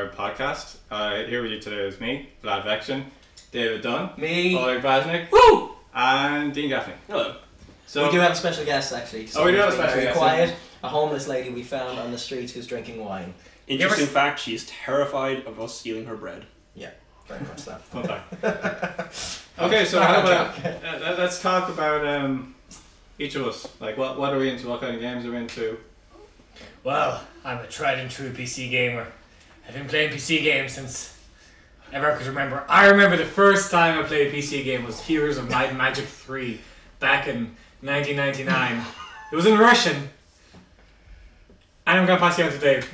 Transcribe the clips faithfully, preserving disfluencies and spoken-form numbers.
our podcast. Uh, here with you today is me, Vlad Vection, David Dunn, Me. Oleg Brasnik, Woo! and Dean Gaffney. Hello. So we do have a special guest actually. Oh, we do have a being special very guest, quiet. A homeless lady we found on the streets who's drinking wine. Interesting ever- fact, she is terrified of us stealing her bread. Very much that. Fun fact. Okay, so Back how on about track. uh, let- let's talk about um, each of us. Like, what what are we into? What kind of games are we into? Well, I'm a tried and true P C gamer. I've been playing P C games since ever I could remember. I remember the first time I played a P C game was Heroes of Might and Magic three back in nineteen ninety-nine. It was in Russian. And I'm going to pass you on to Dave.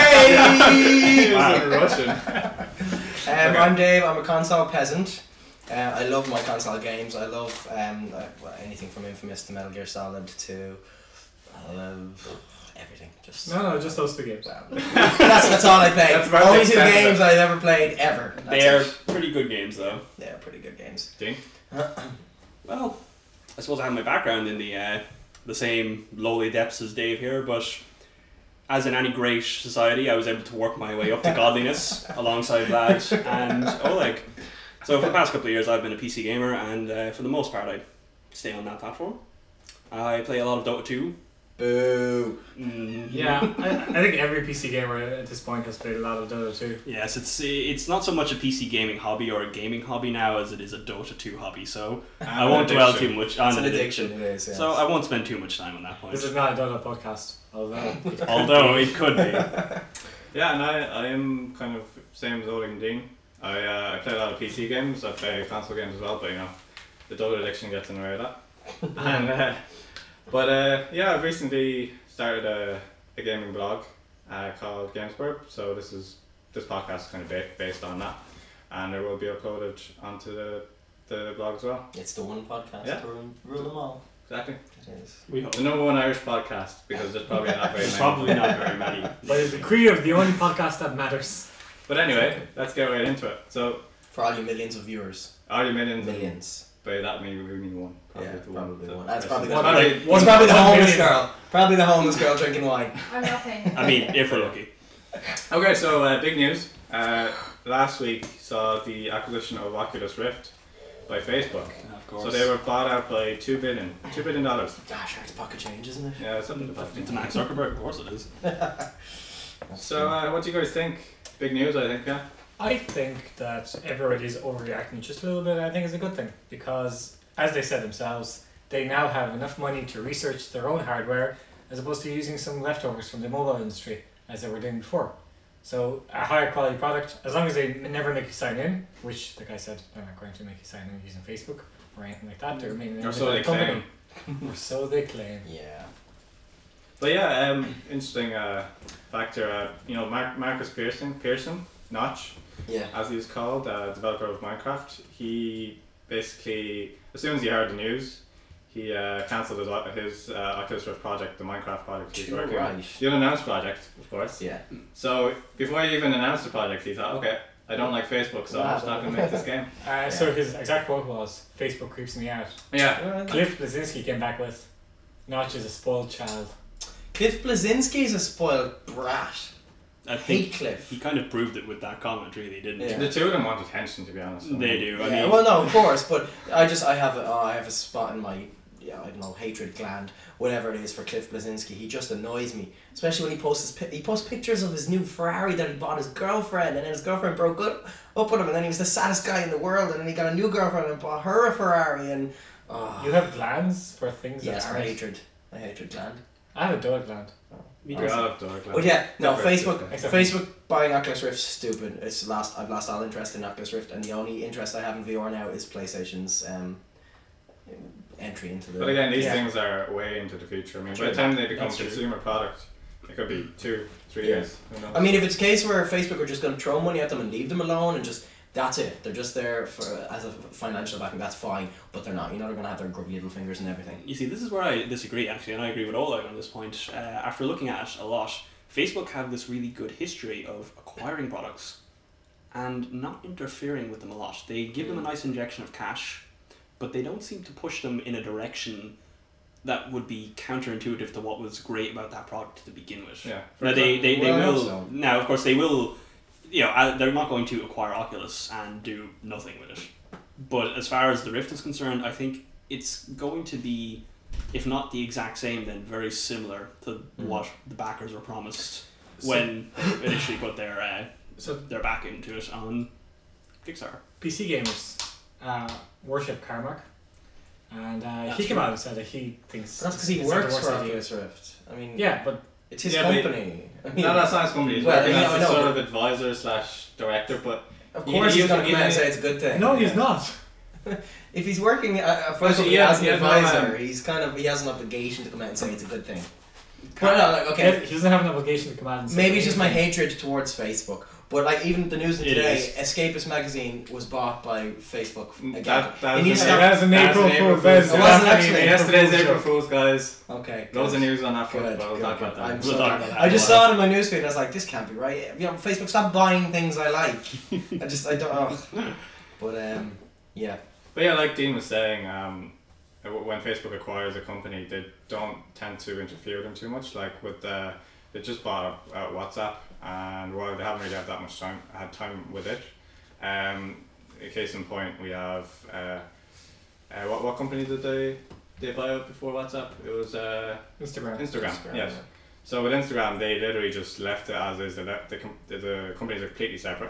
Yay! Wow, Russian. Um, Okay. I'm Dave. I'm a console peasant. Uh, I love my console games. I love um, uh, well, anything from Infamous to Metal Gear Solid to I love everything. Just No, no, just those two games. well, that's that's all I play. That's about Only the two extent of games it. I've ever played ever. That's They are it. pretty good games, though. They are pretty good games. Dean? Well, I suppose I have my background in the uh, the same lowly depths as Dave here, but as in any great society, I was able to work my way up to godliness alongside Vlad and Oleg. So for the past couple of years, I've been a P C gamer, and uh, for the most part, I stay on that platform. I play a lot of Dota two. Boo. Mm, Yeah, I, I think every P C gamer at this point has played a lot of Dota two. Yes, it's it's not so much a P C gaming hobby or a gaming hobby now as it is a Dota two hobby. So I won't dwell too much on It's an it. addiction. It is. Yeah. So I won't spend too much time on that point. This is not a Dota podcast, although. Although it could be. Yeah, and I, I am kind of same as Oleg and Dean. I uh, I play a lot of P C games. I play console games as well, but you know, the Dota addiction gets in the way of that. and uh, but uh, yeah, I've recently started a, a gaming blog uh, called GameSpurb. So this is this podcast is kind of ba- based on that, and it will be uploaded onto the the blog as well. It's the one podcast Yeah. to rule, rule them all. Exactly, It is. We hope. the number one Irish podcast because there's probably not very many. Probably not very many. By the decree of the only podcast that matters. But anyway, let's get right into it. So, For all you millions of viewers. are you millions? and Millions. By that mean we mean one. Probably Yeah, the probably that- one. That's that's probably just- the One one. million. It's probably the One homeless million. girl. Probably the homeless girl drinking wine. I'm not paying. I mean, if we're lucky. Okay, so uh, big news. Uh, last week saw the acquisition of Oculus Rift by Facebook. Of course. So they were bought out by two billion, two billion dollars. Gosh, it's pocket change, isn't it? Yeah, something to It's Max Zuckerberg, of course it is. So, uh, what do you guys think? Big news, I think. Yeah. I think that everybody's overreacting just a little bit. I think it's a good thing because, as they said themselves, they now have enough money to research their own hardware as opposed to using some leftovers from the mobile industry as they were doing before. So a higher quality product, as long as they never make you sign in, which the guy said they're not going to make you sign in using Facebook or anything like that. They're remaining Or so they claim. Or so they claim. Yeah. But yeah, um, interesting uh, factor. Uh, you know, Mark, Marcus Pearson, Pearson, Notch, Yeah. as he's called, uh, developer of Minecraft. He basically, as soon as he heard the news, he uh, cancelled his, his uh, Oculus Rift project, the Minecraft project he's Too working on. right. The unannounced project, of course. Yeah. So before he even announced the project, he thought, okay, I don't like Facebook, so I'm just not going to make this game. Uh, So his exact quote was, Facebook creeps me out. Yeah. Cliff Blazinski came back with, Notch is a spoiled child. Cliff Blazinski's a spoiled brat. I Hate think Cliff. he kind of proved it with that comment, really, didn't Yeah. The two of them want attention, to be honest. he? They do. I Yeah, mean, well, no, of course, but I just I have a, oh, I have a spot in my yeah I don't know hatred gland, whatever it is for Cliff Blazinski. He just annoys me, especially when he posts his, pi- he posts pictures of his new Ferrari that he bought his girlfriend, and then his girlfriend broke up, up with him, and then he was the saddest guy in the world, and then he got a new girlfriend and bought her a Ferrari, and oh, You have glands for things yes, that for aren't. hatred, a hatred gland. I have a dog gland. we We do. all have dark But yeah, no, Different, Facebook, different. Except- Facebook buying Oculus Rift stupid. It's lost. I've lost all interest in Oculus Rift, and the only interest I have in V R now is PlayStation's um, entry into the. But again, these Yeah. things are way into the future. I mean, by True. the time they become That's a true. consumer product, it could be two, three Yeah. years. Who knows? I mean, if it's a case where Facebook are just going to throw money at them and leave them alone, and just that's it, they're just there for as a financial backing. That's fine, but they're not. You know, they're going to have their grubby little fingers and everything. You see, this is where I disagree, actually, and I agree with Oleg on this point. Uh, after looking at it a lot, Facebook have this really good history of acquiring products and not interfering with them a lot. They give them a nice injection of cash, but they don't seem to push them in a direction that would be counterintuitive to what was great about that product to begin with. Yeah. Now they, they, they Well, I hope will so. now of course they will you know, uh, they're not going to acquire Oculus and do nothing with it. But as far as the Rift is concerned, I think it's going to be, if not the exact same, then very similar to Mm. what the backers were promised So- when they initially put their uh, So their back into it on Kickstarter. P C gamers uh, worship Carmack, and uh, That's he came true. out and said that he thinks That's because he it's not the works worst for idea. Oculus Rift. I mean, Yeah, but it's his Yeah, but- company. I mean, No, that's not his company. He's Well, working yeah, as I a know, sort but- of advisor slash director, but of You- course you- he's going to you- come out and you- say it's a good thing. no, he's Yeah. not. If he's working uh, for Actually, somebody yeah, as an yeah, no, advisor, um, he's kind of he has an obligation to come out and say it's a good thing. But no, like, okay, He doesn't have an obligation to come out and say maybe it's just my anything. hatred towards Facebook. But like even the news of It today, is. Escapist magazine was bought by Facebook again. that, that He was needs an to April- That was an that was April an April Fool's. Fool's. It wasn't Definitely actually. an Yesterday's Fool's April joke. Fool's, guys. Okay, Loads good. of news on that front, Good, but we'll good, talk good. about that. I'm We'll so talk glad. about that I just later. saw it in my newsfeed and I was like, this can't be right. You know, Facebook, stop buying things I like. I just, I don't know. But, um, yeah. But yeah, like Dean was saying, um, w- when Facebook acquires a company, they don't tend to interfere with them too much. Like with uh, they just bought up uh, WhatsApp, and while they haven't really had that much time, had time with it. Um, a case in point, we have uh, uh, what what company did they they buy out before WhatsApp? It was uh, Instagram. Instagram. Instagram, Yes. yeah. So with Instagram, they literally just left it as is. They left the com- the, the companies are completely separate,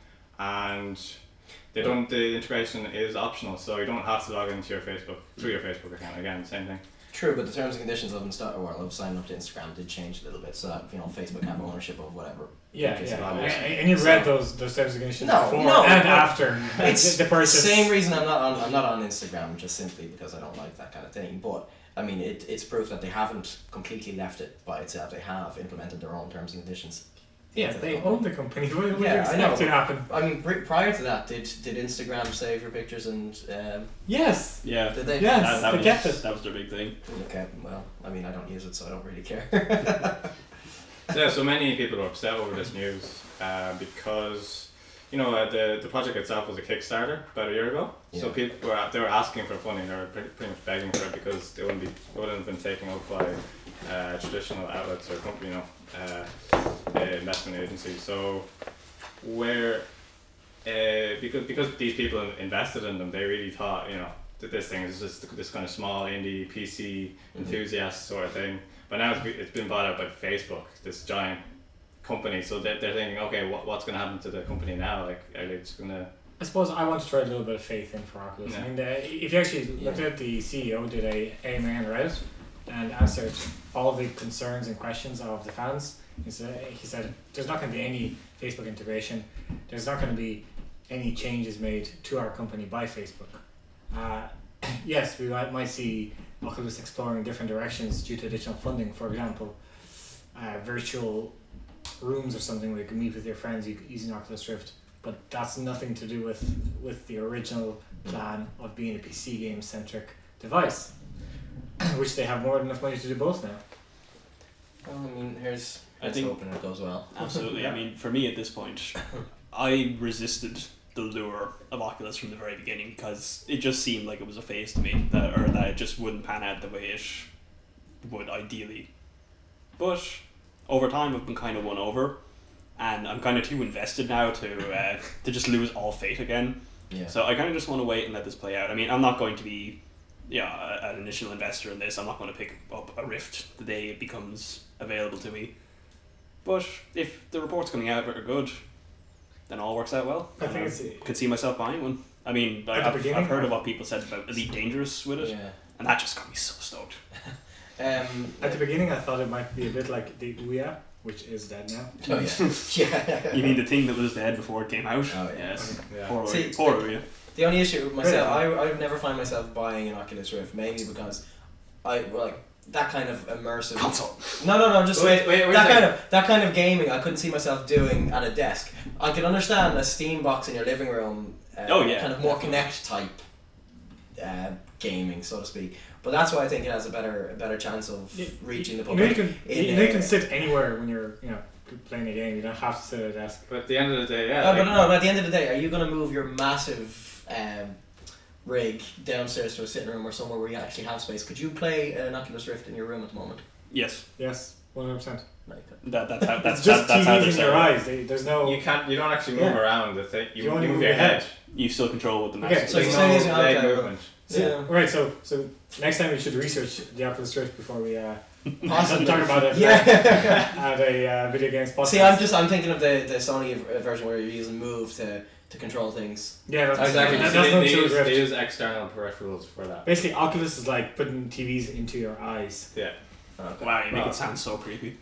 and they don't. The integration is optional, so you don't have to log into your Facebook through your Facebook account. Again, same thing. True, but the terms and conditions of insta- well, of signing up to Instagram did change a little bit, so that you know Facebook have ownership of whatever. Yeah, Which is yeah. allowed. And, and you've read those those terms and conditions No, before no, and no. after It's the the purchase. same reason I'm not on. I'm not on Instagram just simply because I don't like that kind of thing. But I mean, it, it's proof that they haven't completely left it by itself. They have implemented their own terms and conditions. Yeah, into they the own the company. What would Yeah, you I expect know. to happen? I mean, pri- prior to that, did did Instagram save your pictures and um, Yes. Yeah, did they? Yes. that, that, they was, kept it. that was their big thing. Okay, well, I mean, I don't use it, so I don't really care. So, yeah, so many people are upset over this news uh, because you know uh, the the project itself was a Kickstarter about a year ago. So Yeah. people were they were asking for funding. They were pretty, pretty much begging for it because they wouldn't be they wouldn't have been taken up by uh, traditional outlets or company, you know, uh, uh, investment agencies. So where uh, because because these people invested in them, they really thought you know that this thing is just this kind of small indie P C enthusiast sort of thing. But now it's, be- it's been bought out by Facebook, this giant company. So they're, they're thinking, okay, what, what's going to happen to the company now? Like, are they just going to... I suppose I want to try a little bit of faith in for Oculus. Yeah. I mean, the, if you actually looked Yeah. at the C E O did a A M A on Reddit and answered all the concerns and questions of the fans. He said, he said there's not going to be any Facebook integration. There's not going to be any changes made to our company by Facebook. Uh, yes, we might, might see Oculus exploring different directions due to additional funding. For example, uh, virtual rooms or something where you can meet with your friends u- using Oculus Rift. But that's nothing to do with, with the original plan of being a P C game centric device, which they have more than enough money to do both now. Well, I mean, here's I let's think- hoping it goes well. Absolutely. I mean, for me at this point, I resisted the lure of Oculus from the very beginning because it just seemed like it was a phase to me, that or that it just wouldn't pan out the way it would ideally. But over time, I've been kind of won over, and I'm kind of too invested now to uh, to just lose all faith again. Yeah. So I kind of just want to wait and let this play out. I mean, I'm not going to be, yeah, a- an initial investor in this. I'm not going to pick up a Rift the day it becomes available to me. But if the reports coming out are good, then all works out well. I And think it's could see myself buying one. I mean, I, At the I've, beginning, I've heard I- of what people said about Elite Dangerous with it, Yeah. and that just got me so stoked. Um, at the beginning. I thought it might be a bit like the Ouya, which is dead now. oh yeah. yeah. You mean the thing that was dead before it came out? Oh, yeah. Yes. Yeah. Poor, See, poor Ouya. The only issue with myself, I, Really? I would never find myself buying an Oculus Rift, mainly because I well, like that kind of immersive Console. No, no, no, just Wait, wait, wait a that kind second. of that kind of gaming. I couldn't see myself doing at a desk. I can understand a Steam box in your living room. Uh, Oh, yeah. kind of more Kinect type uh, gaming, so to speak. But that's why I think it has a better a better chance of You- reaching the You know, you public. can, in you know, you a- can sit anywhere when you're you know playing a game. You don't have to sit at a desk. But at the end of the day, yeah. No, like- but no, no, but at the end of the day, are you going to move your massive um, rig downstairs to a sitting room or somewhere where you actually have space? Could you play an Oculus Rift in your room at the moment? Yes. Yes. one hundred percent. That, that's how, that's, It's just that, that's how T they're Vs in your set up. eyes. They, there's no. You can't. You don't actually move Yeah. around the thing. You, You only move move your your head. head. You still control with the mouse. Okay, so There's you're no saying it's- leg okay. movement. Yeah. Right, so so next time we should research the Oculus Rift before we uh, Possibly. talk about it. Yeah. At a uh, video games podcast. See, I'm just I'm thinking of the, the Sony v- version where you're using Move to, to control things. Yeah, that's Exactly. That's, They, that's they, not use, Oculus Rift. they use external peripherals for that. Basically, Oculus is like putting T Vs into your eyes. Yeah. Okay. Wow, you make Well. it sound so creepy.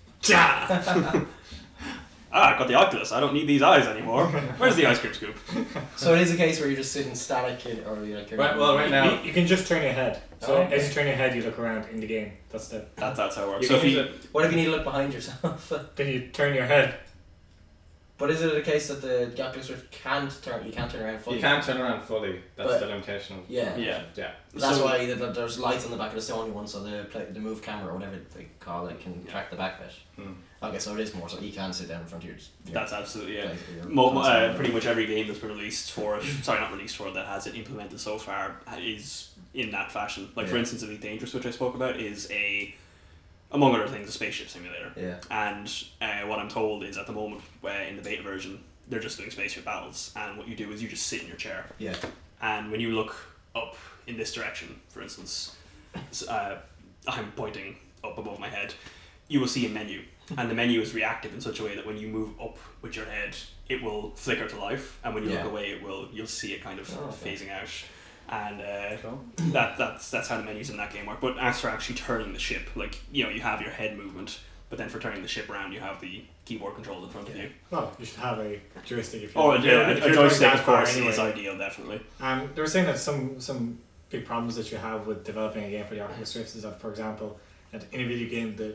Ja! Ah, I got the Oculus. I don't need these eyes anymore. Where's the ice cream scoop? So it is a case where you're just sitting static in, or you're like you're Right, well, right now- You, you can just turn your head. So Oh, okay. as you turn your head, you look around in the game. That's the. That, that's how it works. You So can if use you, it. What if you need to look behind yourself? Then you turn your head. But is it a case that the Oculus Rift can't turn? You can't turn around fully. You can't turn around fully. That's But- the limitation. Of, Yeah. yeah. yeah. That's So- why the, the, there's lights on the back of the Sony one, so the play, the Move camera or whatever they call it can Yeah. track the back bit. Hmm. Okay, so it is more. So you can sit down in front of your. your That's absolutely it. place or your Mo- console or uh, whatever. pretty much every game that's been released for it, sorry, not released for it, that has it implemented so far is in that fashion. Like, for Yeah. instance, Elite Dangerous, which I spoke about, is a, among other things, a spaceship simulator. Yeah. And uh, what I'm told is at the moment, where in the beta version, they're just doing spaceship battles, and what you do is you just sit in your chair. Yeah. And when you look up in this direction, for instance, s- uh, I'm pointing up above my head, you will see a menu. And the menu is reactive in such a way that when you move up with your head, it will flicker to life, and when you Yeah. look away, it will. You'll see it kind of Oh, okay. phasing out, and uh, Cool. that that's that's how the menus in that game work. But as for actually turning the ship, like you know, you have your head movement, but then for turning the ship around, you have the keyboard controls in front of Yeah. you. Well, you should have a joystick if you. Or a, if you're- if a, you're a going joystick, that of far course, anyway. is ideal, definitely. Um, they were saying that some some big problems that you have with developing a game for the Oculus Rift is that, for example, that in a video game the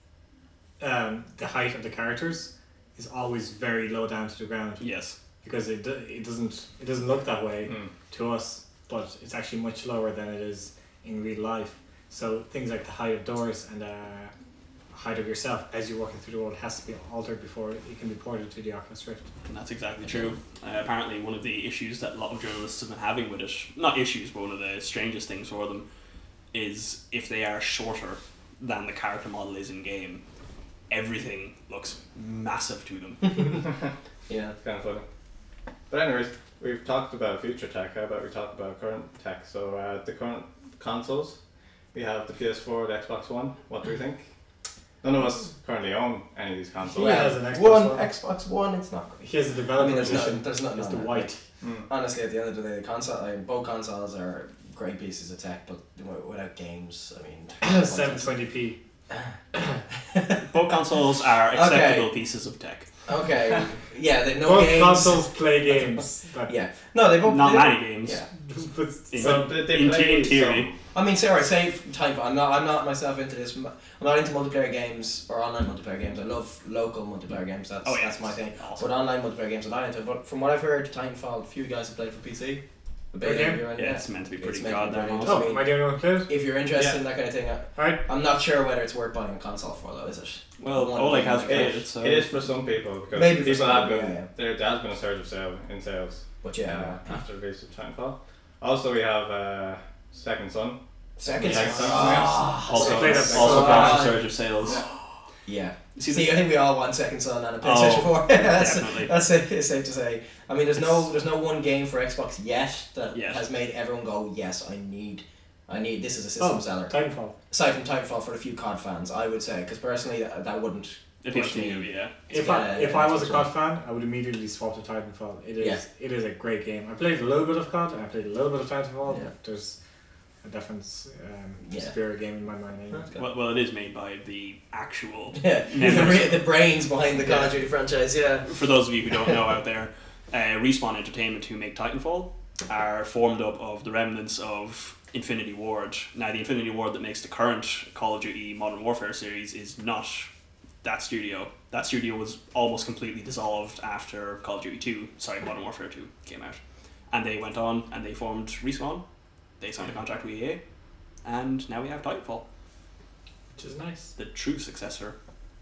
um, the height of the characters is always very low down to the ground Yes. because it do, it doesn't it doesn't look that way Hmm. to us, but it's actually much lower than it is in real life. So things like the height of doors and uh, height of yourself as you're walking through the world has to be altered before it can be ported to the Oculus Rift. And that's exactly true. Uh, apparently, one of the issues that a lot of journalists have been having with it, not issues, but one of the strangest things for them, is if they are shorter than the character model is in game, everything looks massive to them. Yeah. It's kind of funny. But anyways, we've talked about future tech. How about we talk about current tech? So uh, the current consoles, we have the P S four, the Xbox One. What do we think? None of us currently own any of these consoles. Yeah. has an Xbox one One. Xbox One. It's not great. He has a I developer mean, there's edition. not. There's not. It's the no, no, white. Mm. Honestly, at the end of the day, the console, like, both consoles are great pieces of tech, but wi- without games, I mean, seven twenty p. Both consoles are acceptable pieces of tech. Okay, yeah, they no Both games. consoles play games. But Yeah, no, they both. Not they, many games. Yeah, but In, So they, they in, play in theory. some- I mean, say, alright, say type. I'm not. I'm not myself into this. I'm not into multiplayer games or online multiplayer games. I love local multiplayer games. That's Oh, yeah. that's my thing. Awesome. But online multiplayer games I'm not into. But from what I've heard, Titanfall, a few guys have played it for P C. A Good game? you're in, Yeah, it's meant to be It's pretty meant to be goddamn brilliant. awesome. oh, am I the only one who played? If you're interested Yeah. in that kind of thing, I, Alright. I'm not sure whether it's worth buying a console for though. Is it? Well, One Oleg of them, has like, played It, it, so. it is for some people because Maybe for people some have people, been yeah, yeah. there. There has been a surge of sale in sales But uh, yeah, after the release of Titanfall. Also, we have uh, Second Son. second. Yeah, one. so- Ah, also, played that also so brought a much. surge of sales. Yeah. See, See, the- I think we all want Second Son and a PlayStation Oh, Four. that's definitely. that's it, it's safe to say. I mean, there's no It's- there's no one game for Xbox yet that Yet. has made everyone go, yes, I need, I need. This is a system Oh, seller. Titanfall. Aside from Titanfall, for the few C O D fans, I would say, because personally, that, that wouldn't. appeals push to you, me. yeah. If Yeah, I yeah, if yeah, I was a Xbox C O D One. fan, I would immediately swap to Titanfall. It is Yeah. it is a great game. I played a little bit of C O D and I played a little bit of Titanfall. Yeah. But there's a different um, Yeah. superior game in my mind. Anyway. Well, well, it is made by the actual. Yeah, the, Members. bra- the brains behind the Call of Duty franchise. Yeah. For those of you who don't know out there, uh, Respawn Entertainment, who make Titanfall, are formed up of the remnants of Infinity Ward. Now, the Infinity Ward that makes the current Call of Duty Modern Warfare series is not that studio. That studio was almost completely dissolved after Call of Duty two, sorry, Modern Warfare two came out. And they went on and they formed Respawn. They signed a contract with E A. And now we have Titanfall, Which is nice. the true successor.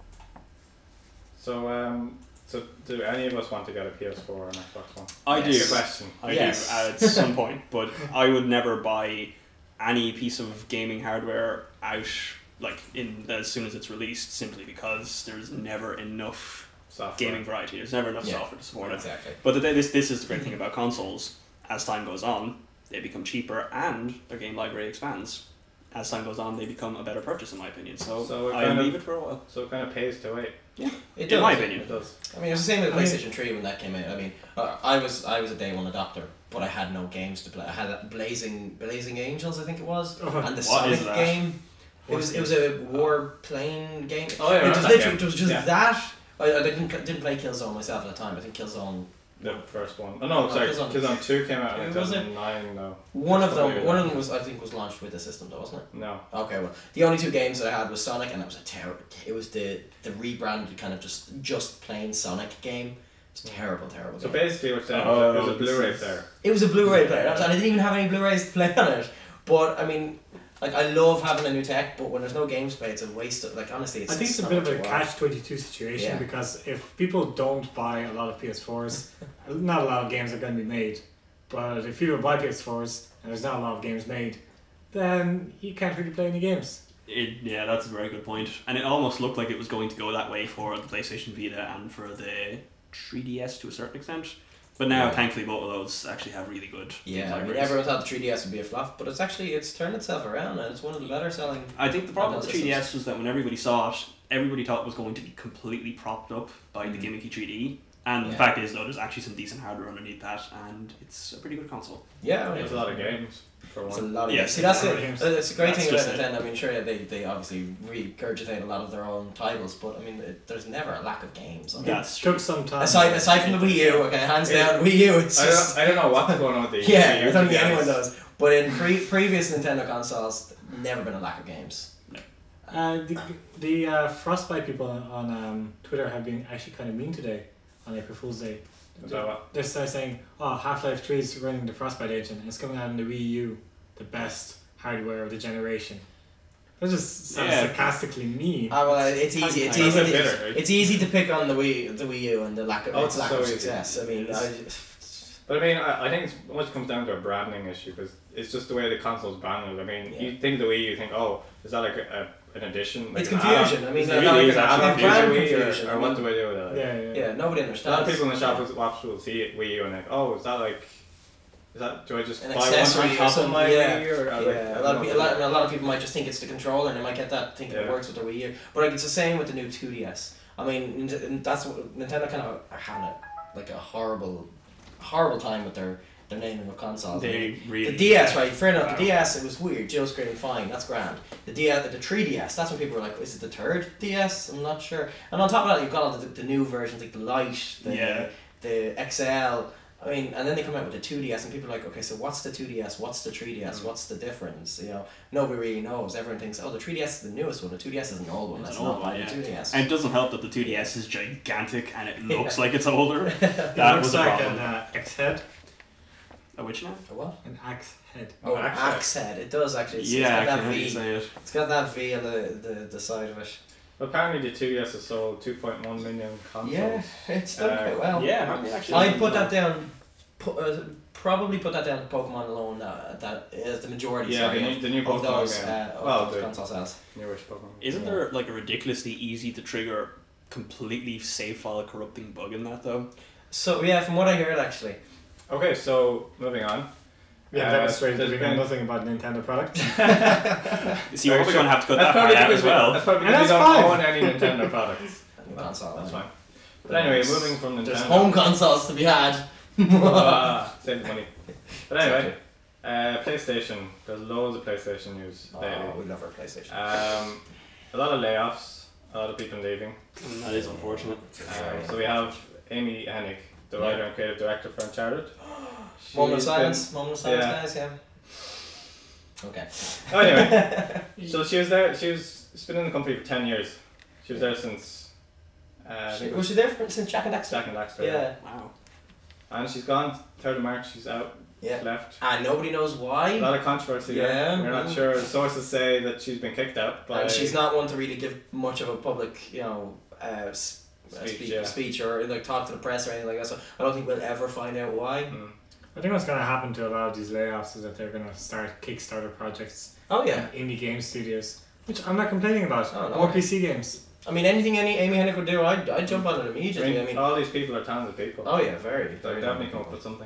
So, um, so do any of us want to get a P S four or an Xbox One? I Yes. Good question. I Yes. do at some point, but I would never buy any piece of gaming hardware out like in as soon as it's released, simply because there's never enough Software. gaming variety. There's never enough Yeah. software to support it. Exactly. But the, this this is the great thing about consoles. As time goes on, they become cheaper and their game library expands. As time goes on, they become a better purchase, in my opinion. So, So it I kind of- leave it for a while. So it kind of pays to wait. It In does. my opinion. It does. I mean, it was the same with I mean- PlayStation three when that came out. I mean, uh, I was I was a day one adopter, but I had no games to play. I had that Blazing Blazing Angels, I think it was, Oh, and the what Sonic is that? game. It was it was a war plane game. Oh, yeah, I it was remember that literally game. it was just Yeah. that. I, I didn't didn't play Killzone myself at the time. I think Killzone. The first one. Oh no, No, sorry. Killzone- Killzone two came out in It two was it? thousand nine though. One of Something them, like one that. of them was I think was launched with the system though, wasn't it? No. Okay, well, the only two games that I had was Sonic, and it was a terrible. It was the the rebranded kind of just just plain Sonic game. It's a terrible, terrible. So game. basically, what's saying Oh, is there was a this Blu-ray is- player. It was a Blu-ray player, and I didn't even have any Blu-rays to play on it. But I mean, like I love having a new tech, but when there's no games played, it's a waste of. Like honestly, it's. I think it's a not bit of much a work. catch twenty two situation Yeah. because if people don't buy a lot of P S fours, not a lot of games are going to be made. But if people buy P S fours and there's not a lot of games made, then you can't really play any games. It, yeah, that's a very good point. And it almost looked like it was going to go that way for the PlayStation Vita and for the three D S to a certain extent. But now, Yeah. thankfully, both of those actually have really good game Yeah, I mean, libraries. everyone thought the three D S would be a flop, but it's actually it's turned itself around, and it's one of the better selling. I think the problem with the Systems. three D S was that when everybody saw it, everybody thought it was going to be completely propped up by Mhm. the gimmicky three D. And Yeah. the fact is, though, there's actually some decent hardware underneath that, and it's a pretty good console. Yeah, I mean, There's a lot of games for It's a one. lot of Yeah, games. See, that's a lot it. of games. It's a great That's thing about just it. Nintendo. I mean, sure, they, they obviously regurgitate a lot of their own titles, but I mean, it, there's never a lack of games. I mean, That's It took some time. aside aside from the Wii U, okay, hands Yeah. down, Wii U. It's I just don't, I don't know what's going on with the yeah, Wii U, I don't to be think anyone honest. does. But in pre- previous Nintendo consoles, never been a lack of games. Uh, the the uh, Frostbite people on, on um, Twitter have been actually kind of mean today on April Fool's Day. Is that what? They're starting saying, "Oh, Half-Life three is running the Frostbite engine. It's coming out on the Wii U, the best hardware of the generation." That just sounds Yeah. sarcastically mean. Ah, well, it's easy. It's Kind of easy. a To, bitter, right? it's easy to pick on the Wii, the Wii U, and the lack of Oh, its it's lack so of easy. success. I mean, It I, But I mean, I, I think it's much comes down to a branding issue because it's just the way the console's branded. I mean, Yeah. you think the Wii, you think, oh, is that like a, a an addition? Like It's an confusion. add-on? I mean, is they're it not really like an an add-on add-on to the brand Wii, confusion. or, or what do I do with it? yeah, yeah. yeah, nobody A lot understands. of people in the shop will, will will see it Wii U and like, oh, is that like, is that do I just An buy one accessory on or top of something, my yeah. Wii U? Or, or Yeah, like, a I lot, of, don't pe- a, know. lot, a lot of people might just think it's the controller and they might get that thinking it Yeah. works with their Wii U. But like, it's the same with the new two D S. I mean, Nint- that's what Nintendo kind of are having a, like a horrible, horrible time with their, their naming of consoles. I mean, They really the D S, right? Fair enough. Wow. The D S, it was weird. Joe screaming, fine, that's grand. The D S, the three D S, that's when people were like, is it the third D S? I'm not sure. And on top of that, you've got all the, the new versions like the Lite, the Yeah. the X L. I mean, and then they come out with the two D S, and people are like, okay, so what's the two D S? What's the three D S? Mm. What's the difference? You know, nobody really knows. Everyone thinks, oh, the three D S is the newest one. The two D S is an old one. It's That's an old not one, like yeah. the two D S. And it doesn't help that the two D S is gigantic and it looks Yeah. like it's older. It That looks was a like problem. an uh, X head. A which now? A what? An axe head. Oh, an an axe head. axe head. It does actually. It's, Yeah, it's got I that can hear you V. say it. It's got that V on the, the, the side of it. Apparently, the two D S has sold two point one million consoles. Yeah, it's done Uh, quite well. Yeah, I mean, actually. I'd put that down. Pu- uh, probably put that down to Pokemon alone. Uh, that is the majority. Yeah, sorry, the of, new, the new of Pokemon those, game. uh, of well, those the console sales. newish Pokemon. Isn't Yeah. there like a ridiculously easy to trigger completely save file corrupting bug in that though? So yeah, from what I heard, actually, Okay, so moving on. Yeah, Uh, demonstrated there's that we know been- nothing about Nintendo products. See, we're Very probably sure. going to have to cut That's that probably part out because as we, well. that's probably And because we that's don't fine. own any Nintendo products. new console. That's uh, fine. But anyway, there's- moving from Nintendo. There's home consoles to be had. Ah, save the money. But anyway, uh, PlayStation. There's loads of PlayStation news Oh, lately. we love our PlayStation. Um, a lot of layoffs. A lot of people leaving. And that is unfortunate. Um, so we have Amy Hennig, the writer and creative director for Uncharted. Moment of She's silence. Moment of silence, yeah. guys. Yeah. Okay. been- Oh, anyway, so she was there. She was. She's been in the company for ten years. She was there since. Uh, I She- think it was was she there for, since Jack and Daxter? Jack and Daxter. Yeah. Wow. And she's gone. Third of March. She's out. Yeah. Left. And nobody knows A why. lot of controversy. Yeah, Yeah, we're not mm. sure. Sources say that she's been kicked out by And she's not one to really give much of a public, you know, uh, s- uh, Speech, speech, yeah. speech or like talk to the press or anything like that. So I don't think we'll ever find out why. Mm. I think what's going to happen to a lot of these layoffs is that they're going to start Kickstarter projects Oh yeah. in indie game studios. Which I'm not complaining about. Oh, no More way. P C games. I mean, anything any Amy Hennig would do, I'd, I'd jump on it I immediately. mean, I mean, all these people are talented people. oh yeah, very. They very definitely good come up people.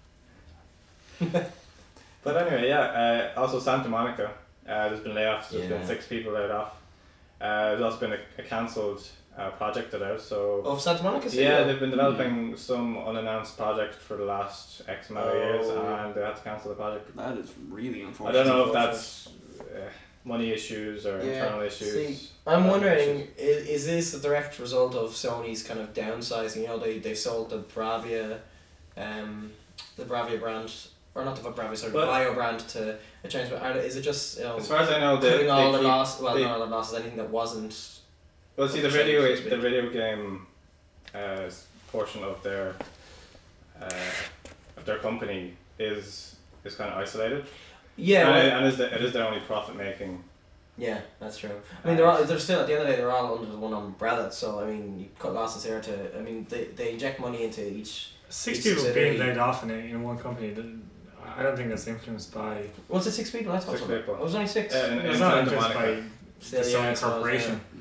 with something. But anyway, yeah. Uh, also, Santa Monica. Uh, there's been layoffs. There's been Yeah. six people laid off. Uh, there's also been a, a cancelled uh, project of theirs. So Oh, Santa Monica. yeah, they've been developing some unannounced project for the last X amount of years, Oh. and they had to cancel the project. That is really I unfortunate. don't know if that's uh, money issues or Yeah, internal issues. see, I'm or wondering, issues. is, is this a direct result of Sony's kind of downsizing? You know, they, they sold the Bravia, um, the Bravia brand, or not the Bravia, sorry, the But- Bio brand to a change. But are, is it just you know, As far as I know, they, cutting they all the keep- loss? Well, they- not all the losses. Anything that wasn't. Well, see, the Change, video so to speak. the video game uh, portion of their uh, of their company is is kind of isolated. Yeah. and, well- it, and is the, it is their only profit making. Yeah, that's true. I mean, they're all, they're still at the end of the day they're all under the one umbrella. So I mean, you cut losses here to. I mean, they, they inject money into each. Six Each people subsidiary. being laid off in, a, in one company, then I don't think that's influenced by. Was it six people? I thought Six so. people. It was only six. Uh, in, in It's not Santa influenced Monica. by Still, the yeah, I Sony suppose, corporation. yeah.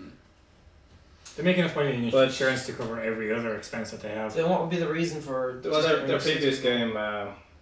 They make enough money in But- insurance to cover every other expense that they have. So what would be the reason for? Well, just their, getting their rid of six previous people? game, uh,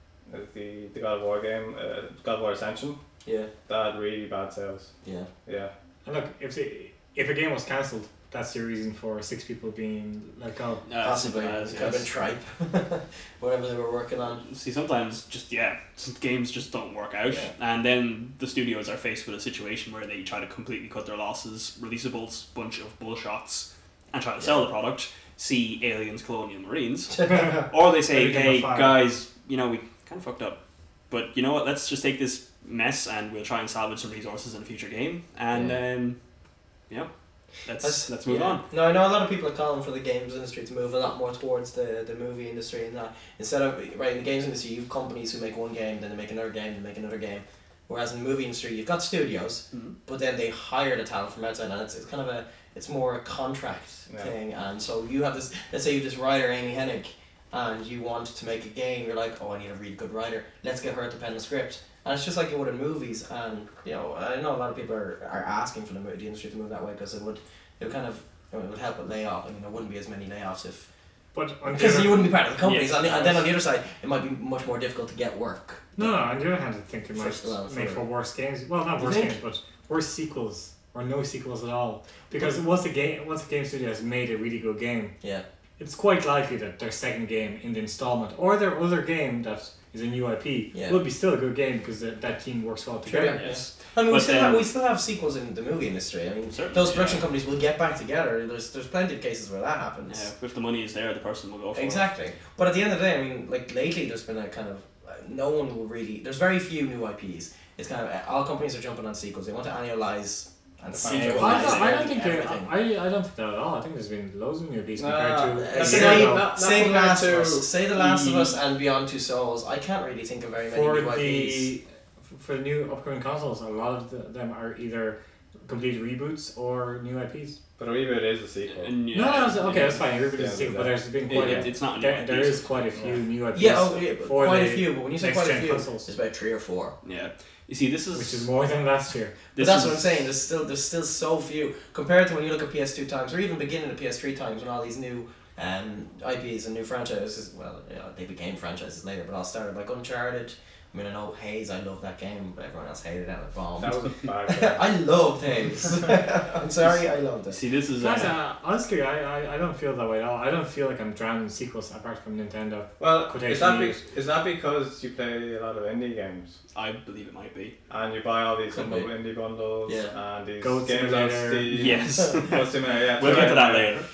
the the God of War game, uh, God of War Ascension, Yeah, that had really bad sales. yeah. Yeah. And look, if they, if a game was cancelled, that's your reason for six people being let go. Uh, Possibly. simple It as, could have been yes. tripe. Whatever they were working on. See, sometimes just yeah, some games just don't work out, Yeah. and then the studios are faced with a situation where they try to completely cut their losses, release a bul- bunch of bullshots, and try to sell the product. See Aliens: Colonial Marines, or they say, Everything "Hey on fire." guys, you know we kind of fucked up, but you know what? Let's just take this mess and we'll try and salvage some resources in a future game." And Yeah. um, you know, let's That's- let's move yeah. on. No, I know a lot of people are calling for the games industry to move a lot more towards the, the movie industry and that. Instead of, right, in the games industry, you have companies who make one game, then they make another game, then make another game. Whereas in the movie industry, you've got studios, Mhm. but then they hire the talent from outside, and it's, it's kind of a, it's more a contract Yeah. thing. And so you have this, let's say you have this writer, Amy Hennig, and you want to make a game, you're like, oh, I need a really good writer, let's get her to pen the script. And it's just like you would in movies, and you know, I know a lot of people are, are asking for the, mo- the industry to move that way because it would, it would kind of, it would help with layoff. I mean, there wouldn't be as many layoffs if, But on the because other- you wouldn't be part of the companies. Yes, and, of and then on course. the other side, it might be much more difficult to get work. No, no, on the other hand, I think it might First, well, make for- for worse games. Well, not You worse think? games, but worse sequels or no sequels at all. Because once a game, once a game studio has made a really good game, Yeah. it's quite likely that their second game in the installment or their other game that is a new I P Yeah. will be still a good game because that, that team works well Sure, together. yeah. Yes. I mean, we But still, then- have, we still have sequels in the movie industry. I mean, Certainly, those production yeah. companies will get back together. There's there's plenty of cases where that happens. Yeah, if the money is there, the person will go for it. Exactly. But at the end of the day, I mean, like lately, there's been a kind of uh, no one will really. There's very few new I Ps. It's kind of uh, all companies are jumping on sequels. They want to annualize and The sequelize final- I, don't, I don't think there, everything. I, I don't think that at all. I think there's been loads of new I Ps Nah, compared uh, to a Uh, That's year say, not- ago. not- say the compared Last of to Us. Say the Last of the- Us and Beyond Two Souls. I can't really think of very many For new I Ps. the for the new upcoming consoles, a lot of the, them are either complete reboots or new I Ps. But a reboot is a sequel. And, yeah, No, no, it's- okay, yeah. that's fine. Everybody's Yeah, a sequel, yeah. but there's been It- quite it- a, it's not a new there, I P, there is so- quite a few Yeah. new I Ps. Yeah, oh, yeah, but for quite the a few. But when you say next quite a gen few, consoles. it's about three or four. Yeah. You see, this is which is more than last year. But this that's is, what I'm saying. There's still there's still so few compared to when you look at P S two times or even beginning of P S three times when all these new um, I Ps and new franchises. Well, you know, they became franchises later, but all started like Uncharted. I mean, I know Haze. I love that game, but everyone else hated it and it bombed. That was a bad game. I loved Haze. I'm sorry, I loved it. See, this is Guys, uh, uh, honestly, I, I, I don't feel that way at all. I don't feel like I'm drowning in sequels apart from Nintendo. Well, Quotation is that, be, used. is that because you play a lot of indie games I believe it might be. and you buy all these Could humble be. indie bundles Yeah. and these Goat games on Simulator. Steam? Yes. Goat Simulator, yeah. We'll get to that Yeah. later.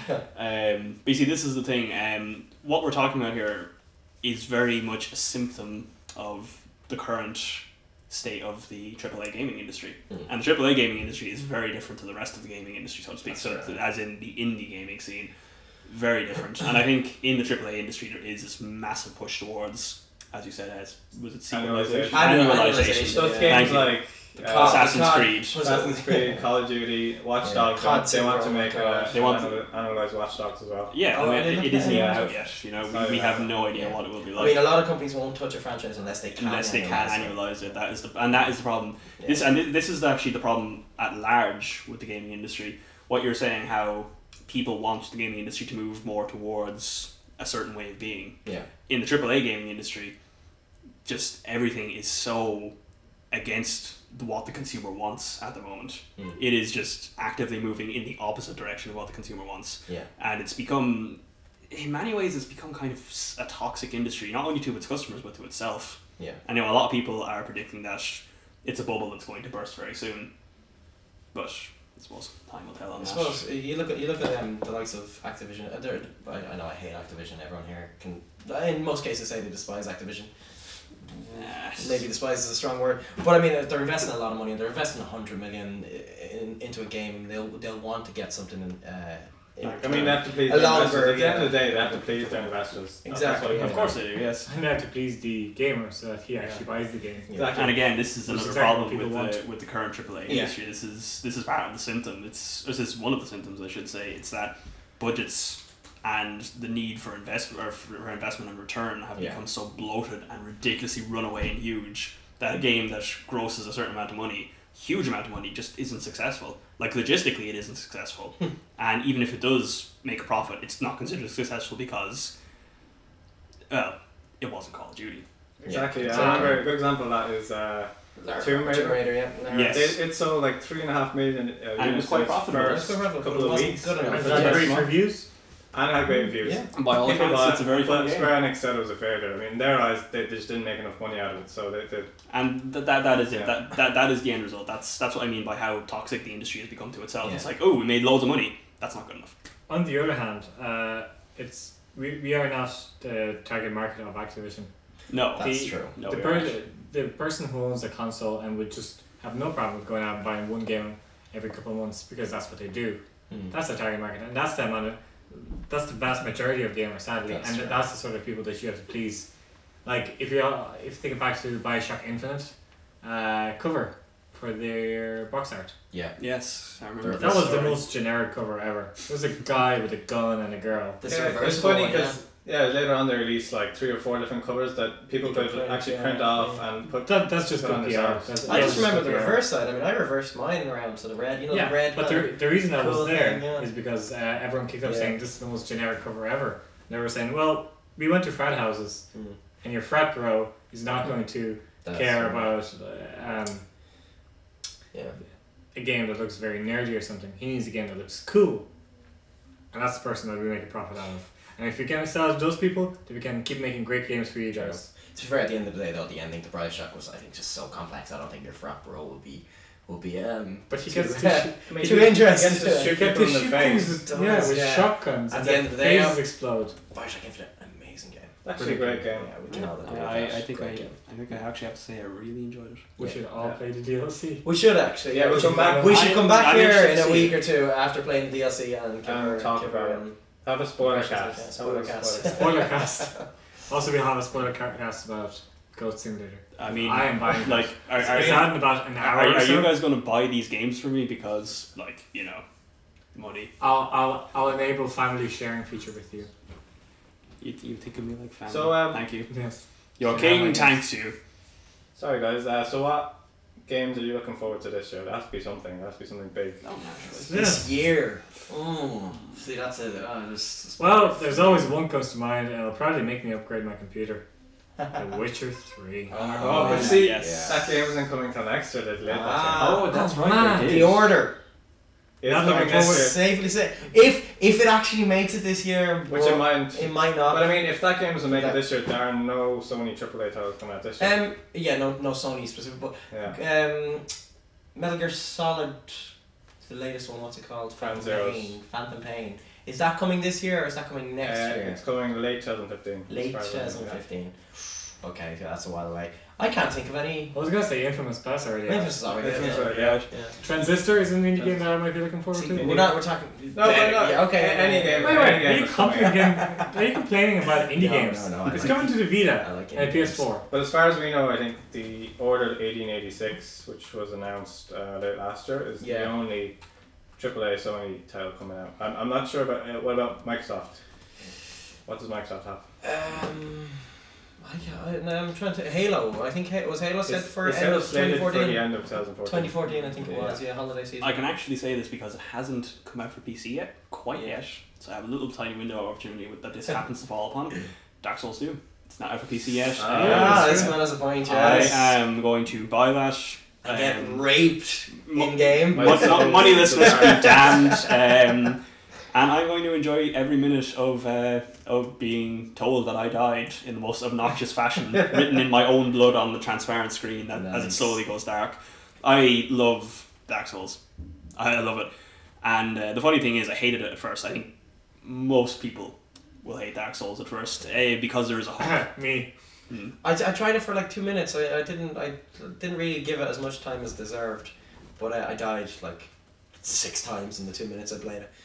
Um, but you see, this is the thing. Um, what we're talking about here is very much a symptom of the current state of the triple A gaming industry. Mm. And the triple A gaming industry is very different to the rest of the gaming industry, so to speak. That's So, right. th- as in the indie gaming scene, very different. And I think in the triple A industry, there is this massive push towards as you said, as was it Annualization. sequelization? Annual- Annualization. annualization. So it's Yeah. games Thank you. like The uh, COD- Assassin's COD- Creed. was it- Assassin's Creed, Call of Duty, Watch Yeah. Dogs. COD They want to Zero, make oh my a, gosh. They want an analyze Watch Dogs as well. Yeah, Oh, I I mean, didn't it, it isn't know even that. out yet. You know, Oh, we, we yeah. have no idea Yeah. what it will be I like mean, a lot of companies won't touch a franchise unless they can. unless they can annualize it. annualize it. That is the and that is the problem. Yeah. This and thi- this is actually the problem at large with the gaming industry. What you're saying, how people want the gaming industry to move more towards a certain way of being. Yeah. In the triple A gaming industry, just everything is so against the, what the consumer wants at the moment. Mm. It is just actively moving in the opposite direction of what the consumer wants. Yeah. And it's become, in many ways, it's become kind of s- a toxic industry, not only to its customers, but to itself. Yeah. I know a lot of people are predicting that it's a bubble that's going to burst very soon. But I suppose time will tell on I that. suppose uh, you look at you look at um, the likes of Activision. Uh, they're- I, I know I hate Activision. Everyone here can, in most cases, say they despise Activision. Yes. Maybe despise is a strong word, but I mean they're investing a lot of money. They're investing a hundred million in, into a game. They'll they'll want to get something in. Uh, in Like, I mean, they have to please A their longer, investors. At the end yeah. of the day, they have to please their investors. That's Exactly, what it yeah. comes Of course down they do, yes. And they have to please the gamer so that he actually Yeah. buys the game. Yeah. Exactly. And again, this is Which is another exactly problem what with people the want. with the current triple A Yeah. industry. This is this is part of the symptom. It's this is one of the symptoms, I should say. It's that budgets and the need for investment or for investment and return have Yeah. become so bloated and ridiculously runaway and huge that a game that grosses a certain amount of money, huge amount of money, just isn't successful. Like logistically, it isn't successful, and even if it does make a profit, it's not considered successful because, well, it wasn't Call of Duty. Exactly. Yeah. I remember a good example of that is uh, Tomb Raider. Tomb Raider, yeah. Yes. it, it sold like three and a half million uh, And it was units quite in its profitable. first It was quite profitable, couple but it of wasn't weeks. good enough. And Yeah. it had First great month. reviews. And it had great reviews. Yeah. And by all People accounts, bought it's a it, very but fun game. Square Enix said it was a failure. I mean, in their eyes, they, they just didn't make enough money out of it, so they, they And th- that that is it. Yeah. That, that that is the end result. That's that's what I mean by how toxic the industry has become to itself. Yeah. It's like, oh, we made loads of money. That's not good enough. On the other hand, uh, it's we, we are not the target market of Activision. No, That's The- true. no. the, we per- aren't. the person who owns a console and would just have no problem with going out and buying one game every couple of months because that's what they do. Mm. That's the target market, and that's them on it. That's the vast majority of gamers, sadly, That's and true. that's the sort of people that you have to please. Like if you if you think back to Bioshock Infinite, uh, cover for their box art. Yeah. Yes, I remember. They're- That was the story. most generic cover ever. It was a guy with a gun and a girl. This yeah, it's reversible funny one, yeah. because yeah, later on they released like three or four different covers that people You can could print, actually yeah, print off yeah. and put. That, that's just Put good on P the R. side. That's- I that's just remember good the P R. reverse side. I mean, I reversed mine around to the red. You know, Yeah, the red. but kind the, the reason that cool was there thing, yeah. is because uh, everyone kicked up Yeah. saying this is the most generic cover ever. They were saying, well, we went to frat houses, Mm. and your frat bro is not going to That's care right. about uh, um, Yeah. a game that looks very nerdy or something. He needs a game that looks cool, and that's the person that we make a profit out of. And if you can sell to those people, then we can keep making great games for you guys. To be fair, at the end of the day, though, the ending to Bioshock was, I think, just so complex. I don't think your frat bro will be, will be um. But he too, gets to sh- I mean, too he interested. gets to shoot get people to in the shoot face. things with, It yeah, does, with yeah. shotguns, At and the the end of the day, faces um, explode. Bioshock Infinite, amazing game. Actually, a great game. Yeah, we can all agree. I, with that. I think I, Great game. I think I actually have to say I really enjoyed it. We Yeah. should all Yeah. play the D L C. We should actually. Yeah, we we'll should come back. We should I'm- come back I'm here interested in to a see week it. or two after playing the D L C and give And her, talk give her, about um, Have a spoiler impressions, cast. yeah, Have a spoiler cast. spoiler Spoiler cast. Also, we'll have a spoiler ca- cast about Goat Simulator. I mean, I am buying like, are, It's are, it's you- out in about an hour are, or are so. you guys going to buy these games for me because, like, you know, money? I'll, I'll, I'll enable family sharing feature with you. You, you think of me like family. So, um, Thank you. Yes. Your Yeah, king like- thanks you. Sorry, guys. Uh, so, what games are you looking forward to this year? There has to be something. There has to be something big. Oh, naturally. this year. Mm. See, that's it. Oh, this, Well, there's always one comes to mind, and it'll probably make me upgrade my computer. The Witcher three. Oh, Oh, but yeah. see, yes. that game isn't coming till next year. They delayed Ah. Oh, that's Oh, right. man. they The did. Order. that game. Not It's looking coming forward- this year, Safely say, if if it actually makes it this year, which well, it might. it might not. But I mean, if that game doesn't make it That- this year, there are no Sony triple A titles coming out this year. Um, yeah, no, no Sony specific, but yeah. um, Metal Gear Solid, the latest one. What's it called? Phantom Phantom Zeros. Pain. Phantom Pain. Is that coming this year or is that coming next Uh, year? It's coming late twenty fifteen. Late as far as I know, twenty fifteen. Okay, so that's a while away. I can't think of any. I was gonna say Infamous Pass already. Infamous is already Infamous out, already yeah. out. Yeah. Transistor is an indie game that I might be looking forward See, to. we're not. We're talking. No, no, no. Yeah, okay. A- any game. Wait, any wait, game are you, is coming. complaining, are you complaining about indie No, games? no, no, I It's like coming to the Vita I like and indie P S four. But as far as we know, I think the Order eighteen eighty-six, which was announced uh, late last year, is Yeah. the only triple A Sony title coming out. I'm, I'm not sure about uh, what about Microsoft. What does Microsoft have? Um, I, I, no, I'm trying to Halo. I think Ha- was Halo set Is- for is end Halo of slated twenty for the fourteen. end of twenty fourteen. twenty fourteen, I think it Yeah. was. Yeah, holiday season. I can actually say this because it hasn't come out for P C yet, quite Yeah. yet. So I have a little tiny window of opportunity with- that this happens to fall upon. Dark Souls two. It's not out for P C yet. Ah, Um, Ah, Yeah, this true. man has a point. I Yes. am going to buy that. I get Um, raped mo- in game. Mo- But not money listeners be damned. Um, and I'm going to enjoy every minute of uh, of being told that I died in the most obnoxious fashion, written in my own blood on the transparent screen that, as it Nice. slowly goes dark. I love Dark Souls. I love it. And uh, the funny thing is, I hated it at first. I think most people will hate Dark Souls at first uh, because there is a hook. Me. Mm. I, I tried it for like two minutes. I, I didn't I didn't really give it as much time as deserved, but I, I died like six times in the two minutes I played it.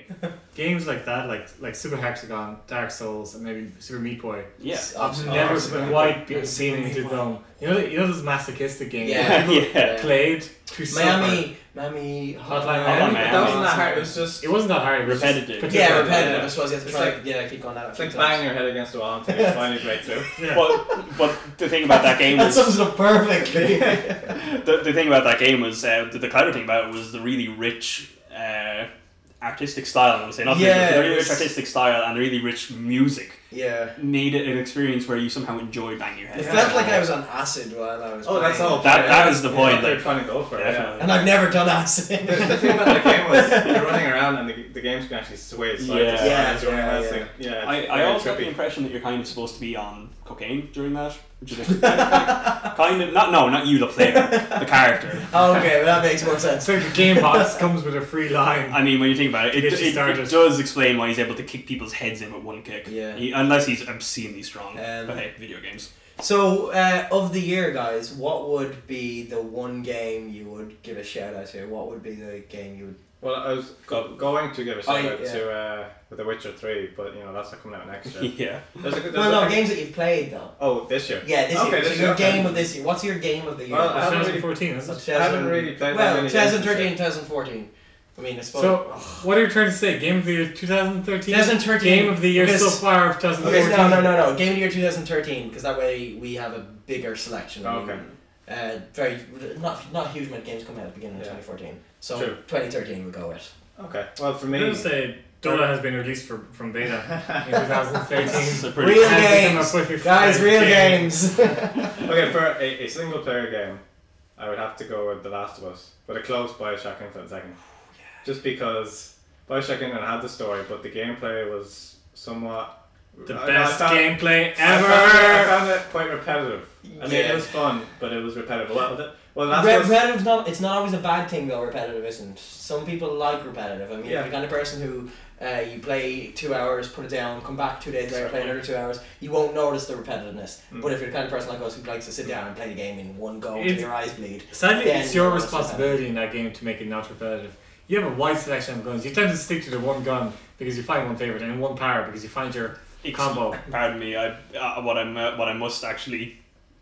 Games like that, like like Super Hexagon, Dark Souls, and maybe Super Meat Boy. Yeah. I've Oh, never Super quite Meat Boy. been seen into them. You know, you know those masochistic games. Yeah. People Yeah. played to suffer. Miami, Miami, Hotline Hotline Miami. Miami. That wasn't that hard. It was just It wasn't that hard. It was just Repetitive. particular- Yeah, repetitive. Yeah. I suppose you have to It's try. like- yeah, keep going at it. a it's few like times. banging your head against the wall until you finally break through. Yeah. But, but the thing about that game That was sums it up perfectly. the, the thing about that game was uh, the, the clever thing about it was the really rich uh, artistic style. I would say not Yeah, visual, the really it rich was- artistic style and really rich music yeah. made it an experience where you somehow enjoy banging your head. It Yeah. felt like I was on acid while I was. Oh, that's playing. all. That- that is the Yeah, point, They're like- trying to go for it. Definitely. And I've never done acid. Yeah. The, the thing about the game was you're running around and the, the game can actually sway side Yeah. to side. Yeah, as you're running yeah, around, yeah. so, yeah, it's I, I very also got the trippy. impression that you're kind of supposed to be on cocaine during that, which is kind of, kind of not no not you the player, the character. Okay, well, that makes more sense. So the game box comes with a free line. I mean, when you think about it, it, Get you it, started. it does explain why he's able to kick people's heads in with one kick. Yeah. He, unless he's obscenely strong. Um, but hey, video games. So, uh, of the year, guys, what would be the one game you would give a shout out to? What would be the game you would? Well, I was go- going to give a shout Oh, out yeah. to uh, with The Witcher three, but you know that's not coming out next year. Yeah. There's a, there's Well, no, a, games that you've played though. Oh, this year. Yeah, this Okay, year. this So your year, okay. game of this year. What's your game of the year? Well, I haven't twenty really- fourteen, isn't it? I haven't really played that Well, many twenty games thirteen, this year. twenty fourteen. I mean, I suppose. So, what are you trying to say? Game of the year twenty thirteen? twenty thirteen. Game of the year so Because- far of twenty fourteen? Okay, no, no, no, no. Game of the year twenty thirteen, because that way we have a bigger selection. I mean, Okay. Uh, very not not a huge amount of games coming out at the beginning of Yeah. twenty fourteen. So True. twenty thirteen we'll go with. Okay. Well, for I'm me, going to say Dota has been released for, from beta in twenty thirteen. It's a pretty Real And it's become a games, fully guys, fledged real game. games. okay, for a, a single player game, I would have to go with The Last of Us, but a close Bioshock Infinite second. Just because Bioshock Infinite had the story, but the gameplay was somewhat. The I- I best found- gameplay I found, it, I ever! found it quite repetitive. I mean, Yeah. it was fun, but it was repetitive. Well, the, well, Last Re- of Us. repetitive's not. It's not always a bad thing though. Repetitive isn't. Some people like repetitive. I mean, Yeah. if you're the kind of person who uh, you play two hours, put it down, come back two days later, play another two hours, you won't notice the repetitiveness. Mm. But if you're the kind of person like us who likes to sit down and play the game in one go It's- until your eyes bleed, Sadly, Then it's your you'll also responsibility in that game to make it not repetitive. You have a wide selection of guns. You tend to stick to the one gun because you find one favorite, and one power because you find your Ex- combo. Pardon me. I uh, what I'm uh, what I must actually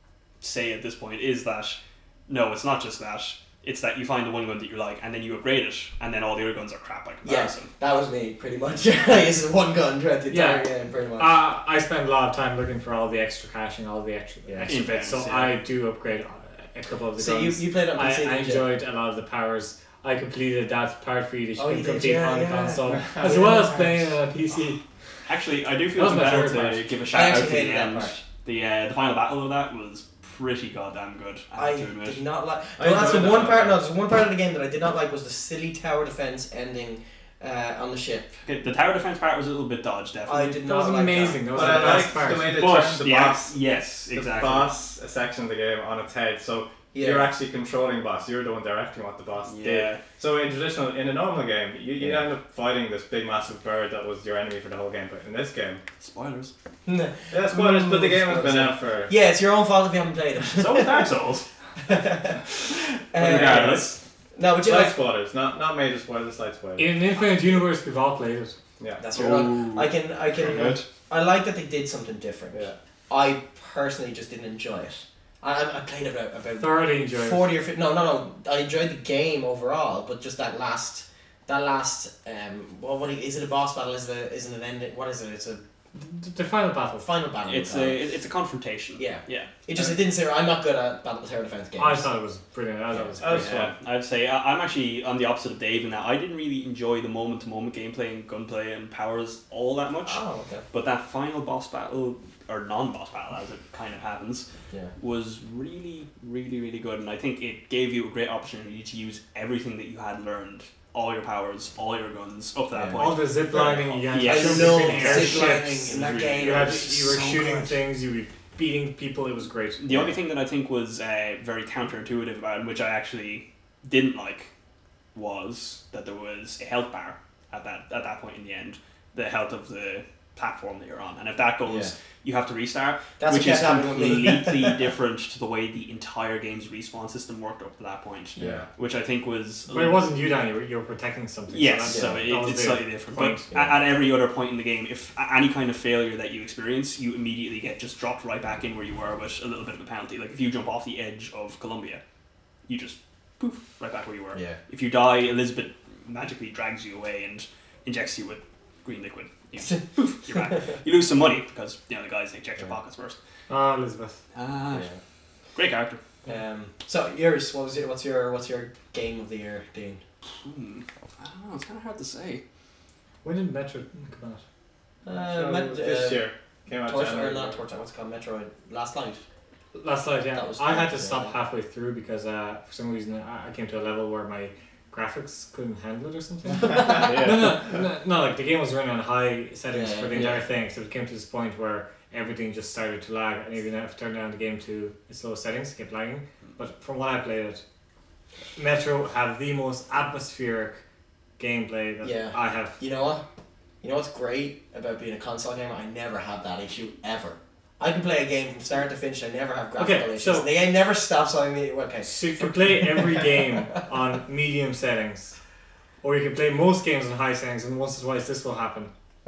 say at this point is that no, it's not just that. It's that you find the one gun that you like, and then you upgrade it, and then all the other guns are crap by comparison. that was me pretty much. I used one gun throughout the entire Yeah. game, pretty much. Uh, I spend a lot of time looking for all the extra caching, all the extra, Yeah. extra In bits, so fairness, yeah. I do upgrade a couple of the so you, guns. you played it on I, P C, I didn't you? enjoyed a lot of the powers. I completed that part for you that you Oh, can you did, complete yeah, on the yeah. console, Oh, as yeah, well as parts. playing on a P C. Actually, I do That feel was my compelled favourite to part. give a I shout out actually to the hated that end. part. The uh, the final battle of that was pretty goddamn good. I I have to admit. did not like. I Well, that's the enjoyed one that part. part. No, there's one part of the game that I did not like was the silly tower defense ending uh, on the ship. Okay, the tower defense part was a little bit dodged, definitely. I did That not was like amazing. That was But the I best liked part. the way they But turned the yeah, boss, yes, the exactly. boss section of the game on its head. So Yeah. You're actually controlling the boss. You're the one directing what the boss Yeah. did. So in traditional, in a normal game, you you Yeah. end up fighting this big massive bird that was your enemy for the whole game. But in this game, Spoilers. yeah, spoilers. But the game has been Spoilers, out for. Yeah, it's your own fault if you haven't played it. So is Dark Souls. Uh, Regardless. No, but you Slight like. spoilers, not not major spoilers, slight spoilers. In Infinite Universe, we've all played it. Yeah. That's your own. Ooh. I can. I can. Good. I like that they did something different. Yeah. I personally just didn't enjoy it. I, I I played about about Thoroughly enjoyed it. forty or fifty. No, no, no. I enjoyed the game overall, but just that last, that last. Um, well, what is it? A boss battle? Is it? A, is it an end? What is it? It's a The, the final battle. final battle. It's uh, a it's a confrontation. Yeah. Yeah. It just it didn't say I'm not good at battle tower defense games. I thought it was brilliant. I thought it was That was great. fun. Yeah, I'd say I, I'm actually on the opposite of Dave in that I didn't really enjoy the moment to moment gameplay and gunplay and powers all that much. Oh, okay. But that final boss battle, or non boss battle as it kind of happens, Yeah. was really, really, really good. And I think it gave you a great opportunity to use everything that you had learned, all your powers, all your guns, up to that Yeah. point. All the zip lining, you had Yes. to I shoot love between zip lining airships. in that Really game. You, had, It was you were so shooting good. things, you were beating people, it was great. The only thing that I think was uh, very counterintuitive about it, which I actually didn't like, was that there was a health bar at that at that point in the end, the health of the platform that you're on, and if that goes, Yeah. you have to restart, That's which what is kept happening with me. completely different to the way the entire game's respawn system worked up to that point, Yeah. which I think was. But it wasn't you, Dan, you were, you were protecting something. Yes, so, so that, it, that was it's the slightly different. point. But at, at every other point in the game, if a- any kind of failure that you experience, you immediately get just dropped right back in where you were with a little bit of a penalty. Like if you jump off the edge of Columbia, you just poof right back where you were. Yeah. If you die, Elizabeth magically drags you away and injects you with green liquid. You, poof, you're back. You lose some money because you know the guys they check your Yeah. pockets first. Ah, Elizabeth. Ah, Yeah. great character. Um, so yours, what was your, what's your what's your game of the year, Dean? Hmm. I don't know. It's kind of hard to say. When did Metro come out? Uh, So Met- this uh, year came out. Torch, or January. not Torch, what's it called? Metroid. Last night. Last night, yeah. That was I had great, to stop yeah. halfway through because uh, for some reason I, I came to a level where my graphics couldn't handle it or something. Yeah. No, no, no, no, like the game was running on high settings Yeah, for the yeah. entire thing, so it came to this point where everything just started to lag, and even if I turned down the game to its lowest settings, it kept lagging. But from what I played it, Metro had the most atmospheric gameplay that Yeah. I have. You know what? You know what's great about being a console gamer? I never have that issue ever. I can play a game from start to finish. I never have graphical Okay, issues. so- the game never stops on me. Okay. So you can play every game on medium settings, or you can play most games on high settings, and once or twice this will happen.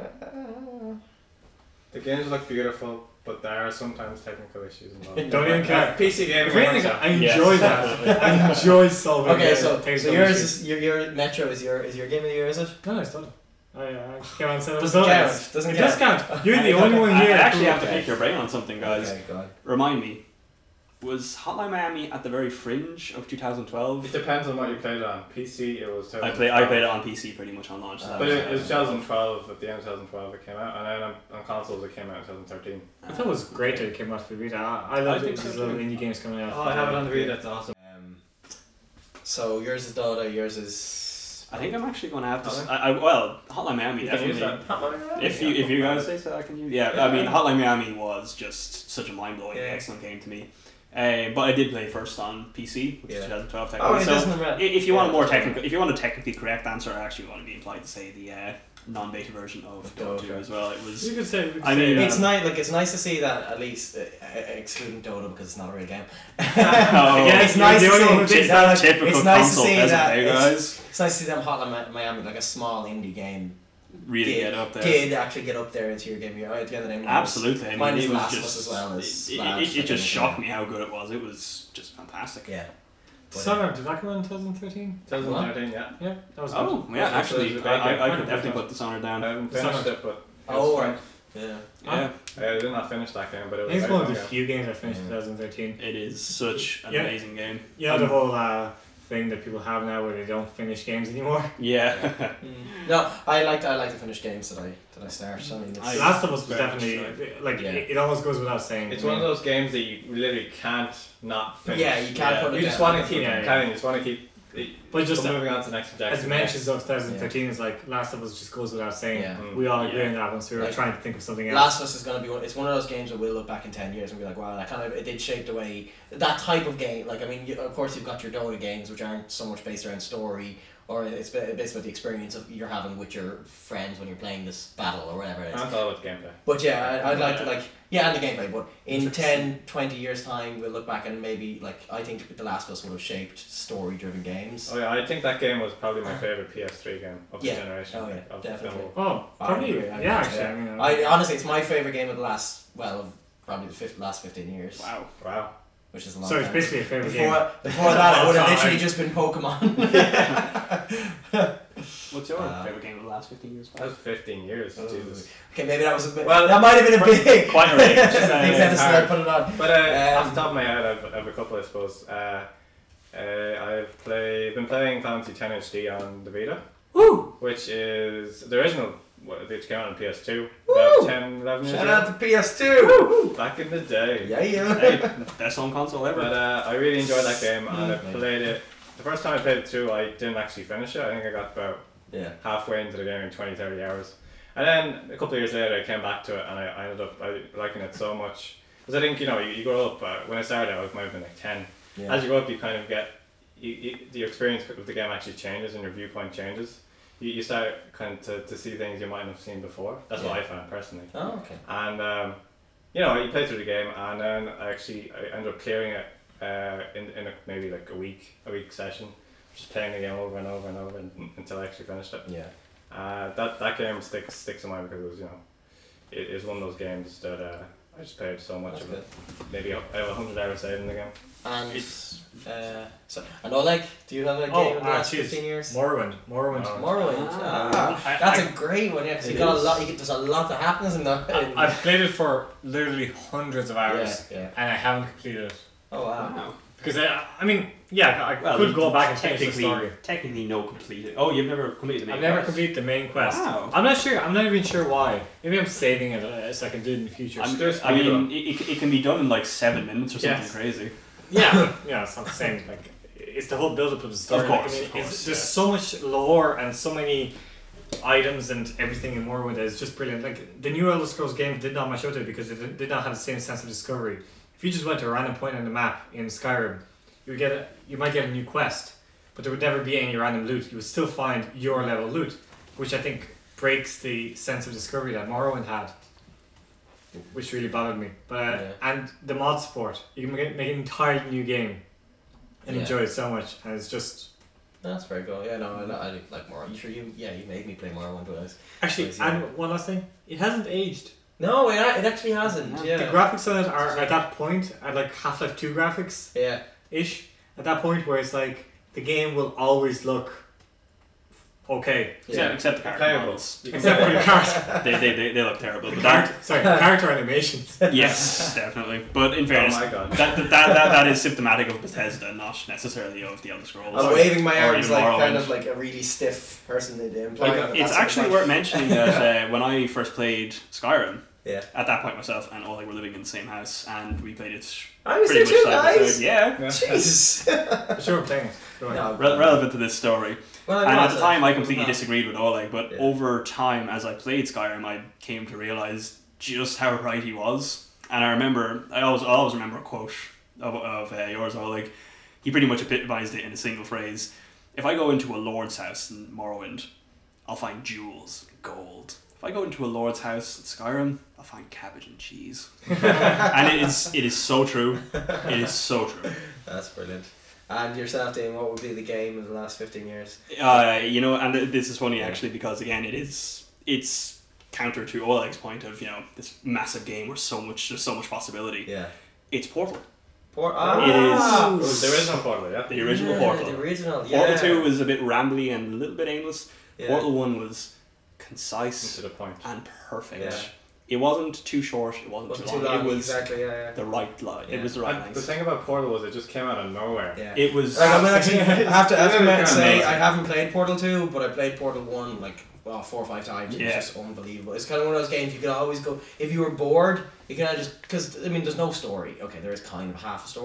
The games look beautiful, but there are sometimes technical issues involved. Don't even care. P C gaming. If anything, works out. I Yes. enjoy that. I enjoy solving. Okay, the so, technical so yours issues. is your your Metro is your is your game of the year, is it? No, I still. I, I came on and said it was Doesn't done. count. Doesn't It count. does count. You're the only one I here. I actually who- have to Okay. pick your brain on something, guys. Okay, go on. Remind me, was Hotline Miami at the very fringe of two thousand twelve? It depends on what you played on. P C, it was. I play. I played it on P C pretty much on launch. so Uh, that But was, it, it was uh, twenty twelve, at the end of twenty twelve it came out, and then on, on consoles it came out in twenty thirteen. I thought it was great that it came out for Vita. I, I love I think these so little too. indie games coming out. Oh, I have it on the Vita, that's awesome. Um, so yours is Dota, yours is. I think I'm actually going to have to. s- Hotline? I, I well, Hotline Miami You can use definitely. that. If you if you guys say so, I can use. Yeah, I mean Hotline Miami was just such a mind blowing, Yeah. excellent game to me. Um, but I did play first on P C, which is Yeah. twenty twelve Oh, technically. it so doesn't matter. i- if you want a Yeah, more it doesn't technical, if you want a technically correct answer, I actually want to be implied to say the uh, non-beta version of Dota two Dota. as well. It was. You could say. You could I say, mean, uh, It's nice, like it's nice to see that at least, uh, uh, excluding Dota because it's not a real game. Oh, Yeah, it's you're nice the to only see. one who thinks no, that. it's- typical it's nice to console see peasant, that. eh, It's, guys? it's nice to see them Hotline Mi- Miami, like a small indie game, Really did, get up there. did actually get up there into your game. You're at the end of the day. Absolutely. I mean, Mine is it was Last of just Us as well as it, Last, it, it I think, just shocked yeah. me how good it was. It was just fantastic. Yeah. But, uh, Dishonored, did that come out in twenty thirteen? twenty thirteen, yeah. Yeah, that was Oh good. yeah, That's actually, actually I, I, I great could game. definitely put Dishonored I down. haven't It's finished not- it, but. Oh, it's right. Yeah. Yeah, fine. I did not finish that game, but it I was. think it's very one of the fun, few games I finished in Yeah. twenty thirteen. it is such an Yeah. amazing game. You know the whole uh, thing that people have now where they don't finish games anymore? Yeah, Mm. No, I like to, I like to finish games that I that I start. I mean, it's, I- Last of Us was very definitely, like, Yeah. it, it almost goes without saying. It's I one of mean, those games that you literally can't not finish. yeah, you can't Yeah. put it You just down. want to keep Yeah, yeah. playing. You just want to keep But just so moving on to the next as objection. mentions of twenty thirteen is like Last of Us just goes without saying. Yeah. Mm. We all agree Yeah. on that once we were Like, trying to think of something else. Last of Us is going to be one. It's one of those games that we'll look back in ten years and be like, wow, that kind of it did shape the way that type of game. Like, I mean, you, of course, you've got your Dota games, which aren't so much based around story, or it's ba- based about the experience of you're having with your friends when you're playing this battle or whatever it is. That's all about gameplay. But yeah, I, I'd like to like yeah, and the gameplay. But in Interesting. ten, twenty years time, we'll look back and maybe like I think The Last of Us would have shaped story-driven games. Oh yeah, I think that game was probably my favorite P S three game of the Yeah. generation. Oh, yeah, of the definitely. whole- Oh, I probably. agree, I yeah, agree, actually. yeah. I mean, uh, I honestly, it's my favorite game of the last well, of probably the fifth, last fifteen years. Wow. Wow. Which is a long so it's time. basically a favorite Before, game. before that, it would have Oh, literally sorry. just been Pokemon. What's your Uh, favorite game of the last fifteen years? That was fifteen years. Oh. Jesus. Okay, maybe that was a bit. Well, that might have been a big. Quite a range. Big Uh, sentence hard. that I put it on. But uh, Um, off the top of my head, I've, I've a couple, I suppose. Uh, uh, I've play, been playing Final Fantasy ten H D on the Vita, Woo! which is the original, wh- which came out on P S two Woo! about ten, eleven years Shout ago. out to P S two. Back in the day. Yeah, yeah. Hey, best home console ever. But uh, I really enjoyed that game, and I Mm. played it. The first time I played it through, I didn't actually finish it. I think I got about Yeah. halfway into the game in twenty, thirty hours. And then a couple of years later, I came back to it, and I, I ended up I, liking it so much. Because I think, you know, you, you grow up, uh, when I started out, I might have been like ten. Yeah. As you grow up, you kind of get, you, you, the experience of the game actually changes and your viewpoint changes. You, you start kind of to, to see things you mightn't have seen before. That's what Yeah. I found personally. Oh, okay. And, um, you know, you play through the game, and then I actually I ended up clearing it uh, in, in a, maybe like a week, a week session. Just playing the game over and over and over and, until I actually finished it. Yeah. Uh, that that game sticks sticks in mind because it was, you know, it is one of those games that uh, I just played so much That's of good. it. Maybe I have a hundred hours saved in the game. And It's- uh, so I know, like, do you have a game Oh, in the ah, last jeez. fifteen years? Morrowind. Morrowind. Oh. Morrowind. Ah. Ah, that's a great one. Yeah, because you It got a is. lot. You get, there's a lot that happens in that. in- I've played it for literally hundreds of hours, Yeah, yeah. and I haven't completed it. Oh wow. Wow. Because I, I mean, yeah, I Well, could you go back and finish the technically, story. technically no completed. Oh, you've never completed the main I've never quest? completed the main quest. Wow. I'm not sure. I'm not even sure why. Maybe I'm saving it uh, so I can do it in the future. I'm, There's I mean, speedrun. it, it, it can be done in like seven minutes or something Yes. crazy. Yeah, but, yeah, it's not the same. Like, it's the whole build-up of the story. Of Like, course, I mean, of course, it's, there's yeah. so much lore and so many items and everything in Morrowind that is just brilliant. Like the new Elder Scrolls game did not much out of it because it did- did not have the same sense of discovery. If you just went to a random point on the map in Skyrim, you would get a, you might get a new quest, but there would never be any random loot. You would still find your level loot, which I think breaks the sense of discovery that Morrowind had, which really bothered me. But uh, Yeah. and the mod support, you can make, make an entirely new game and Yeah. enjoy it so much, and it's just That's very cool. Yeah, no, I, li- I li- like Morrowind. You sure you? Yeah, you made me play Morrowind when I was. actually. Crazy, yeah. And one last thing, it hasn't aged. No, it, a- it actually hasn't. Yeah. Yeah. The graphics on it are at that point at like Half Life Two graphics yeah. ish. At that point where it's like the game will always look okay, Yeah, Yeah. except the character Playable. models. except for the character, they, they, they, they look terrible. the But that, character sorry, character animations. yes, definitely. But in Oh fairness, my god. that, that, that, that, that is symptomatic of Bethesda, not necessarily of the Elder Scrolls. I'm waving my Or arms even like Morrowind. kind of like a really stiff person. That implying that It's that's what actually like. worth mentioning that uh, when I first played Skyrim, Yeah. at that point myself and Oleg were living in the same house, and we played it I was pretty there much too, side by guys. side. Yeah, Yeah. Jesus. For sure, playing it. Go ahead. No, re- relevant to this story. Well, And at was, the time, uh, I completely not. disagreed with Oleg, but Yeah. over time, as I played Skyrim, I came to realize just how right he was. And I remember, I always, I always remember a quote of, of uh, yours, Oleg. He pretty much epitomized it in a single phrase. If I go into a lord's house in Morrowind, I'll find jewels, gold. If I go into a lord's house in Skyrim, I'll find cabbage and cheese. And it is, it is so true. It is so true. That's brilliant. And yourself, Dean, what would be the game of the last fifteen years? Uh, you know, and th- this is funny actually because again, it is it's counter to Oleg's point of you know this massive game where so much there's so much possibility. Yeah. It's Portal, Por- It is- ah, It was the original Portal, yeah. the original yeah, Portal. The original. Yeah. Portal Two was a bit rambly and a little bit aimless. Yeah. Portal One was To concise the point. and perfect. Yeah. It wasn't too short. It wasn't, Wasn't too, too long. long. It was Exactly. Yeah. Yeah. the right line. Yeah. It was the right And the length. thing about Portal was it just came out of nowhere. Yeah. It was. Like, I'm gonna actually have to, have to Really say amazing. I haven't played Portal two, but I played Portal one like well, four or five times. It Yeah. was just unbelievable. It's kind of one of those games you could always go if you were bored. You can just because I mean there's no story. Okay, there is kind of half a story,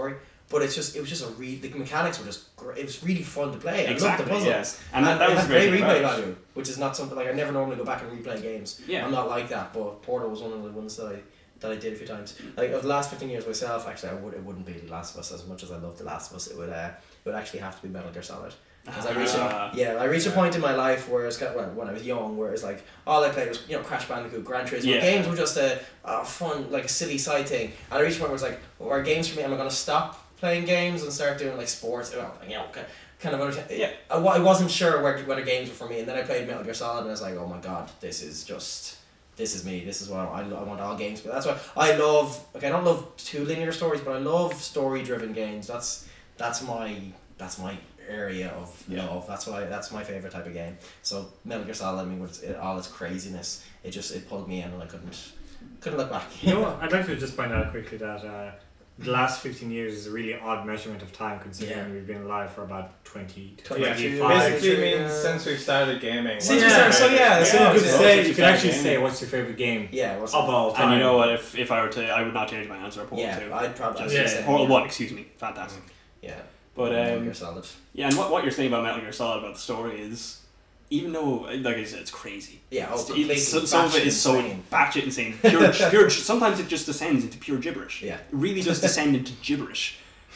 but it's just it was just a re the mechanics were just great. It was really fun to play. I Exactly, loved the puzzles. yes. And that- And, that it was had the great great thing replay about it. value, which is not something like I never normally go back and replay games. Yeah. I'm not like that, but Portal was one of the ones that I that I did a few times. Like of the last fifteen years myself, actually, I would it wouldn't be The Last of Us as much as I love The Last of Us. It would uh, it would actually have to be Metal Gear Solid. Because I reached Ah. a, yeah, I reached a Yeah. point in my life where it's got well, when I was young, where it's like all I played was you know Crash Bandicoot, Gran Turismo. Yeah. Games were just a, a fun, like a silly side thing. And I reached a point where it's like, well, are games for me? Am I going to stop playing games and start doing like sports? Well, you know, ki- kind of. Understand. Yeah. I, wa- I wasn't sure where whether games were for me, and then I played Metal Gear Solid, and I was like, oh my god, this is just. This is me. This is what I, I want all games. But that's why I love. Okay, I don't love two linear stories, but I love story-driven games. That's that's my that's my area of Yeah. love. That's what I, that's my favorite type of game. So Metal Gear Solid, I mean, with it, all its craziness, it just it pulled me in, and I couldn't couldn't look back. You know what? I'd like to just point out quickly that uh, the last fifteen years is a really odd measurement of time, considering Yeah. we've been alive for about twenty to Twenty- Yeah, twenty-five. basically Yeah. means since we've started gaming. Since we what's started- your so favorite yeah, game? so you you could could say, what's you could your actually favorite say, game? what's your favorite game Yeah, what's of all time? And you know what? If, if I were to, I would not change my answer. Portal Yeah, two. I'd probably Just- Yeah. say Portal yeah. one, excuse me. Fantastic. Yeah, But Metal um, Gear Solid. yeah, and what, what you're saying about Metal Gear Solid about the story is, even though like I said, it's crazy. Yeah, oh, It's- completely. it's- some, some of it batshit is so insane. batshit insane. Pure, pure. Sometimes it just descends into pure gibberish. Yeah. It really does descend into gibberish,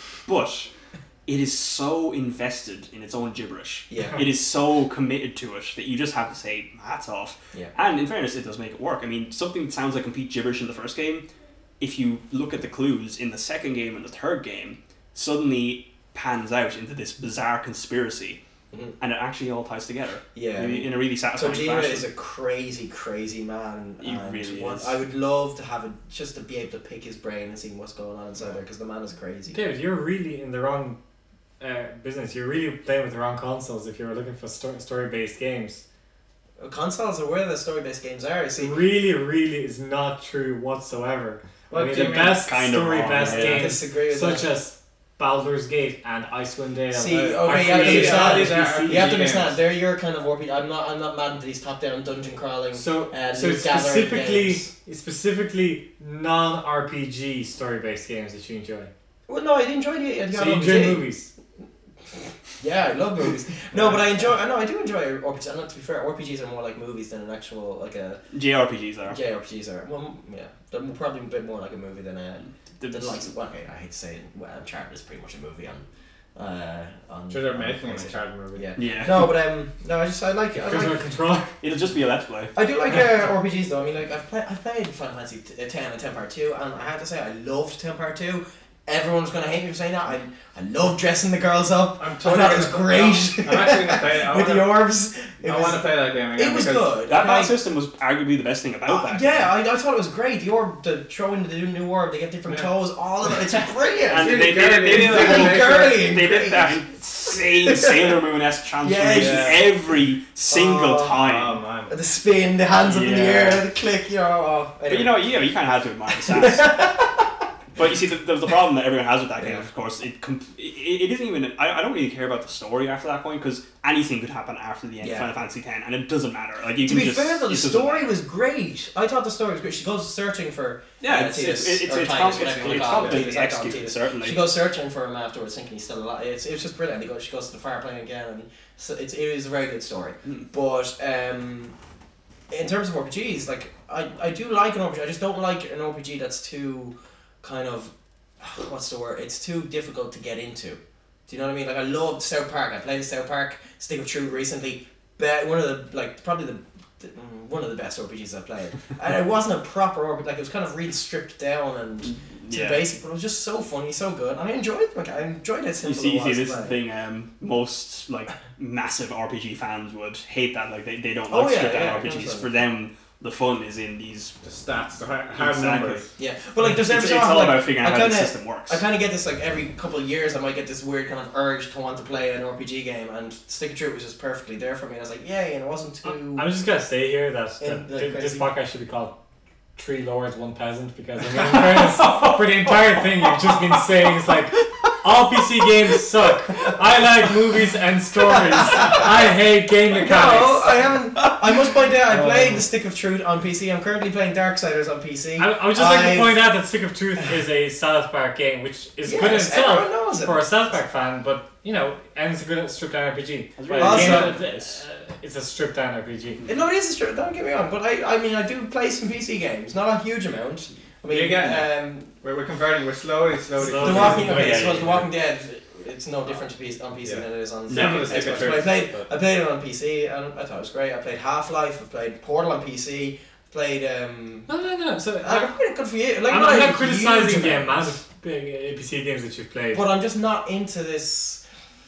but it is so invested in its own gibberish. Yeah. It is so committed to it that you just have to say hats off. Yeah. And in fairness, it does make it work. I mean, something that sounds like complete gibberish in the first game, if you look at the clues in the second game and the third game, suddenly pans out into this bizarre conspiracy, Mhm. and it actually all ties together. Yeah. in, in a really satisfying Kojima fashion. is a crazy, crazy man. He and really what- is. I would love to have it just to be able to pick his brain and see what's going on inside there because the man is crazy. David, you're really in the wrong uh, business. You're really playing with the wrong consoles if you're looking for sto- story-based games. Consoles are where the story-based games are. You see, Really, really is not true whatsoever. What I mean, do you the mean? best Kind of story-based wrong, yeah. I games, disagree with such that. as Baldur's Gate and Icewind Dale. See, are- okay, are you have to created understand. on These are P C. You have to games. understand. They're your kind of R P G. I'm not. I'm not mad at these top-down dungeon crawling. So, Uh, so loot it's gathering specifically, games. it's specifically non-R P G story-based games that you enjoy. Well, no, I enjoyed it. I So you enjoy movies. Yeah, I love movies. No, but I enjoy. I know I do enjoy R P Gs. And not to be fair, R P Gs are more like movies than an actual like a J R P Gs are. J R P Gs are. Well, yeah, they're probably a bit more like a movie than a. The- Than like well, okay, I hate to say it. Well, Uncharted is pretty much a movie on. Uh, on Sure, they're on making an PlayStation. Uncharted movie. Yeah. Yeah. No, but um, no, I just I like I Because like of a controller. It'll just be a let's play. I do like uh, R P Gs though. I mean, like I've played, I've played Final Fantasy t- uh, ten and ten Part Two, and I have to say I loved ten Part Two. Everyone's gonna hate me for saying that. I I love dressing the girls up. I'm I totally thought it was gonna- great. I'm actually gonna play it. I with wanna, the orbs. It I was, want to play that game again. it was because good. That okay? battle system was arguably the best thing about Uh, that. yeah, I, I thought it was great. The orb, the throw in the new orb, they get different Yeah. toes. All of it, it's brilliant. And It's they, really they, they, girly. did It's like, really like- girly and they great. did that insane Sailor Moon esque transformation Yeah. every single Oh, time. Oh man. The spin, the hands up in the Yeah. air, the click. You know. Oh, But you know, yeah, you kind of had to admire the sass. But you see, the, the, the problem that everyone has with that game, Yeah. of course, it, com- it it isn't even. I, I don't really care about the story after that point because anything could happen after the end Yeah. of Final Fantasy X, and it doesn't matter. Like you to can be just, fair though, the it doesn't story matter. was great. I thought the story was great. She goes searching for. Yeah, uh, it's Titus, it's it's, or it's, Titus, com- whatever it's, you wanna it's call him, competently Titus, I call him executed, Titus. certainly. She goes searching for him afterwards, thinking he's still alive. It's, it's just brilliant. He goes, she goes to the fireplane again, and so it's it was a very good story. Hmm. But um, in terms of R P Gs, like I, I do like an R P G. I just don't like an R P G that's too kind of what's the word? It's too difficult to get into. Do you know what I mean? Like I loved South Park. I played South Park, Stick of Truth recently. But one of the like probably the, the mm, one of the best R P Gs I've played. And it wasn't a proper R P G. Like it was kind of really stripped down and to Yeah. basic, but it was just so funny, so good, and I enjoyed it. Like I enjoyed it. You Simple see, you it see, was this to is the play. thing. Um, most like massive R P G fans would hate that. Like they, they don't Oh, like yeah, stripped down yeah, R P Gs. absolutely. For them, the fun is in these. The stats, the hard, hard Exactly. numbers. Yeah, but like there's It's, every it's so often, all like, about figuring out I how the kinda- system works. I kind of get this like every couple of years I might get this weird kind of urge to want to play an R P G game, and Stick of Truth was just perfectly there for me. I was like, yay, and it wasn't too. I'm just gonna say here that, In that the thi- this crazy- podcast should be called Three Lords, One Peasant because I mean, in fairness, for the entire thing you've just been saying it's like All P C games suck. I like movies and stories. I hate game mechanics. No, I haven't. I must point out, I Oh. played The Stick of Truth on P C. I'm currently playing Darksiders on P C. I, I would just like to I've- point out that Stick of Truth is a South Park game, which is good in Yes, itself everyone knows it. for a South Park fan, but you know, and it's a good stripped down R P G. That's But really a game awesome. that- This. uh, it's a stripped down R P G. No, it is a strip. Don't get me wrong, but I, I mean, I do play some P C games. Not a huge amount. I mean, You're getting there. um, We're, we're converting. We're slowly, slowly. Slowly. The Walking. Oh, Okay, yeah, so yeah, The Walking Dead. It's no different to P C, on P C Yeah. than it is on No, Xbox. it's Stick of But I Truth, played. but- I played it on P C, and I thought it was great. I played Half Life. I played Portal on P C. Played. Um, No, no, no. So I like, played it good for you. Like, I'm, not I'm a not huge criticizing the amount, amount of big A P C games that you've played. but I'm just not into this.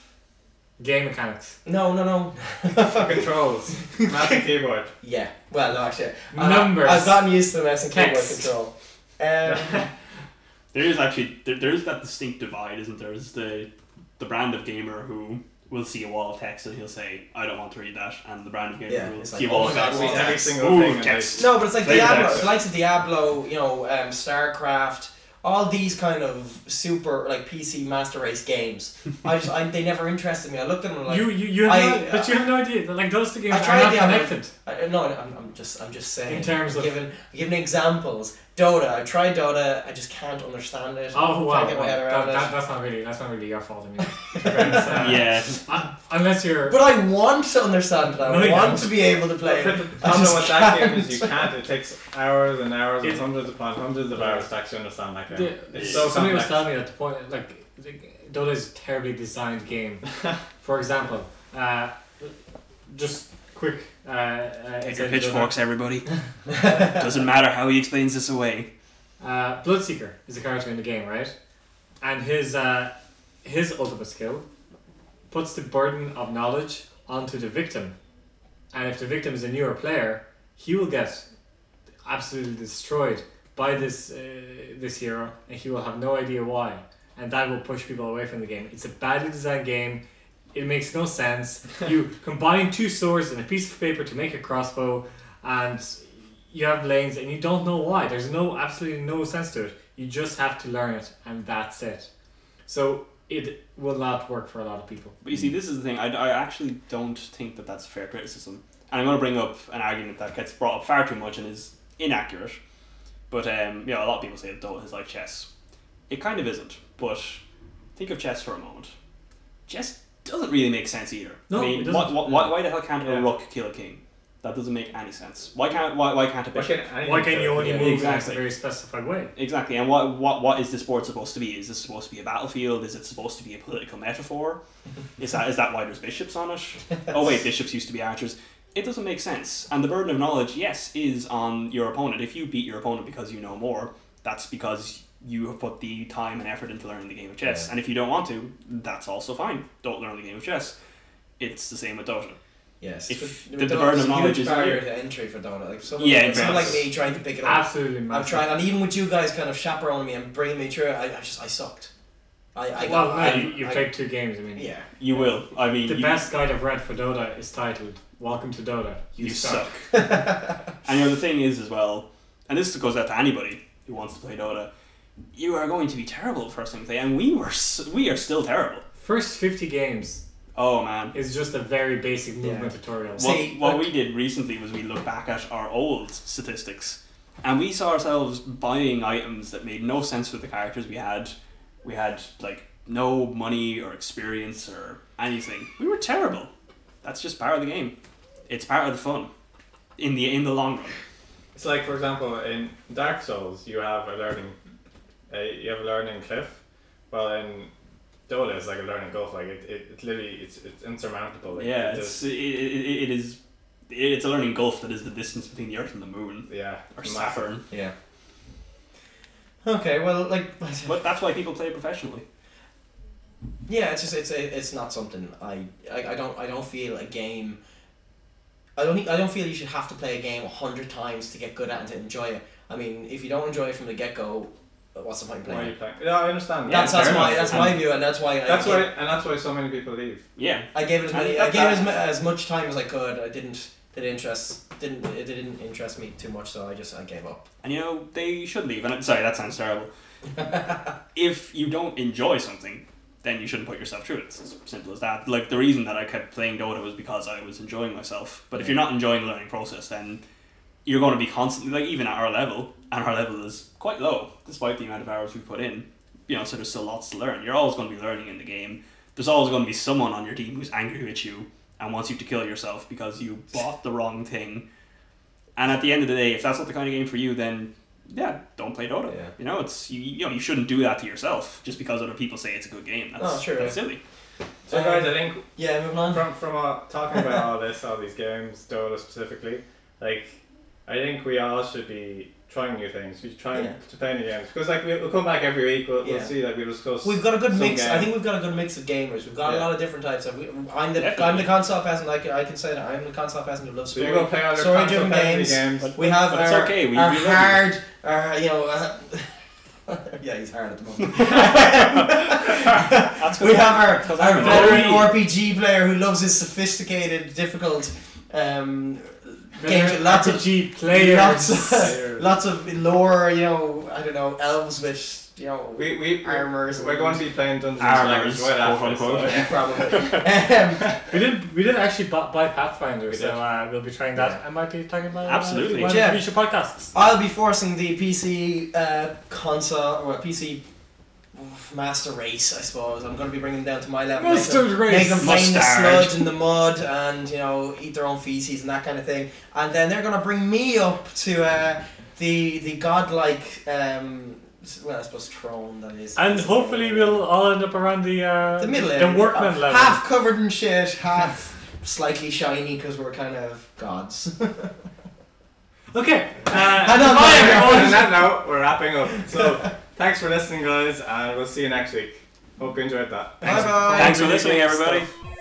Game mechanics. No, no, no. Controls. Mouse and keyboard. Yeah. Well, no, actually, I- Numbers. I've gotten used to the mouse and keyboard Text. control. Um, There is actually there, there is that distinct divide, isn't there? There's the the brand of gamer who will see a wall of text and he'll say, "I don't want to read that," and the brand of gamer Yeah, who will it's see like, a wall "Oh of my God, text. wall Every text. single Ooh, thing. and text. No, but it's like Flavor Diablo, text. the likes of Diablo, you know, um, StarCraft, all these kind of super like P C master race games. I just, I, they never interested me. I looked at them and like, you, you, you have I- no, but you have no idea. Like those two games I are tried not Diablo. connected. I, no, I'm, I'm just, I'm just saying. In terms of- giving, giving examples. Dota, I tried Dota. I just can't understand it. Oh wow, Can't get my head that, around that, it. that's not really that's not really your fault. I mean, Friends, uh, Yeah, uh, unless you're. But I want to understand it. I No, you want don't. to be able to play But it. the I problem just with that game can't. is you can't. It takes hours and hours and It- hundreds upon hundreds of hours to actually understand that game. The- It's so somebody was complex. telling me that the point, like, the- Dota is a terribly designed game. For example, uh, just quick. Uh, uh, take it's your a- pitchforks, everybody. Doesn't matter how he explains this away. Uh, Bloodseeker is a character in the game, right? And his uh, his ultimate skill puts the burden of knowledge onto the victim, and if the victim is a newer player, he will get absolutely destroyed by this uh, this hero, and he will have no idea why, and that will push people away from the game. It's a badly designed game. It makes no sense. You combine two swords and a piece of paper to make a crossbow, and you have lanes and you don't know why. There's no absolutely no sense to it. You just have to learn it, and that's it. So it will not work for a lot of people. But you see, this is the thing. I, I actually don't think that that's a fair criticism. And I'm going to bring up an argument that gets brought up far too much and is inaccurate. But um, yeah, a lot of people say that Dota is like chess. It kind of isn't. But think of chess for a moment. Chess doesn't really make sense either. No, I it mean, doesn't. what, what, why, why the hell can't Yeah. a rook kill a king? That doesn't make any sense. Why can't why, why can't a Why bishop? can't anything Why can you do it? only Yeah, move in exactly. a very specified way? Exactly, and what, what what is the sport supposed to be? Is this supposed to be a battlefield? Is it supposed to be a political metaphor? Is that is that why there's bishops on it? Oh wait, bishops used to be archers. It doesn't make sense. And the burden of knowledge, yes, is on your opponent. If you beat your opponent because you know more, that's because you have put the time and effort into learning the game of chess. Yeah. And if you don't want to, that's also fine. Don't learn the game of chess. It's the same with Dota. Yes. If But the- the Dota's burden of a knowledge huge is- barrier to entry for Dota. Like someone, Yeah, like, it someone like is. me trying to pick it up. Absolutely I've massive. tried, and even with you guys kind of chaperoning me and bringing me through it, I, I just I sucked. I, I Well, got. no, I, you, you I, played two games. I mean, Yeah. You will. I mean, the you, best guide I've read for Dota is titled "Welcome to Dota." You, you suck. suck. And you know the thing is as well, and this goes out to anybody who wants to play Dota. You are going to be terrible first thing to play, and we were s- we are still terrible. First fifty games Oh man. is just a very basic movement Yeah. tutorial. What, See, what like- we did recently was we looked back at our old statistics, and we saw ourselves buying items that made no sense for the characters we had. We had like no money or experience or anything. We were terrible. That's just part of the game. It's part of the fun. In the in the long run. It's like, for example, in Dark Souls, you have a learning, uh, you have a learning cliff. Well, in Dota, it's like a learning gulf. Like it, it, it literally, it's it's insurmountable. Like, Yeah, it it's just- it, it, it is it's a learning gulf that is the distance between the Earth and the Moon yeah, or massive. Saturn. Yeah. Okay. Well, like. But that's why people play professionally. Yeah, it's just it's it's not something I, I I don't I don't feel a game. I don't I don't feel you should have to play a game a hundred times to get good at it and to enjoy it. I mean, if you don't enjoy it from the get go, what's the point in Why are playing? you it? playing? Yeah, I understand. That's yeah, that's fair my enough. that's And my view, and that's why I That's gave, why, and that's why so many people leave. Yeah. I gave it as And many. that- I gave it as, that- mu- as much time as I could. I didn't did interest didn't it didn't interest me too much, so I just I gave up. And you know, they should leave. And I'm sorry, that sounds terrible. If you don't enjoy something, then you shouldn't put yourself through it. It's as simple as that. Like, the reason that I kept playing Dota was because I was enjoying myself. But if you're not enjoying the learning process, then you're going to be constantly, like, even at our level, and our level is quite low, despite the amount of hours we put in, you know, so there's still lots to learn. You're always going to be learning in the game. There's always going to be someone on your team who's angry at you and wants you to kill yourself because you bought the wrong thing. And at the end of the day, if that's not the kind of game for you, then yeah, don't play Dota. Yeah. You know, it's you, you know you shouldn't do that to yourself just because other people say it's a good game. That's, Oh, sure, that's yeah. silly. So guys, I think Yeah, moving on. from from uh, talking about all this, all these games, Dota specifically, like I think we all should be trying new things. We should try Yeah. to play new games because like we'll, we'll come back every week. We'll, we'll Yeah. see like we'll discuss. We've got a good some mix. I game. think we've got a good mix of gamers. We've got a Yeah. lot of different types. Of, we, I'm the Definitely. I'm the console peasant. I can, I can say that I'm the console peasant who loves So story. you're gonna play other story-driven games. games. games. We have But our, it's okay, we- our we love you. hard, our, you know. Uh, yeah, he's hard at the moment. That's we have our, because our I'm an veteran O P. R P G player who loves his sophisticated, difficult um, games with lots of R P G players. lots of, Players. lots of lore. You know, I don't know, elves with you know We we armors. We're going to be playing Dungeons Armors, and Dragons right after. quote, unquote. So, Yeah, probably. Um, We did we did actually bu- buy Pathfinder, We so did. uh, we'll be trying that. Yeah. I might be talking about Absolutely. uh, one Yeah. of the future podcasts. I'll be forcing the P C uh, console or P C master race, I suppose. I'm going to be bringing them down to my level. make them- Mustard race. Make them play in the Mustard. sludge and the mud and, you know, eat their own feces and that kind of thing. And then they're going to bring me up to uh, the the godlike, um, well, I suppose throne that is. And hopefully we'll all end up around the uh, The middle the area. workman uh, level. Half covered in shit, half slightly shiny because we're kind of gods. Okay. Uh, I don't goodbye, know. everyone. on that note, we're wrapping up. So thanks for listening, guys, and we'll see you next week. Hope you enjoyed that. Bye bye. Thanks for listening, everybody.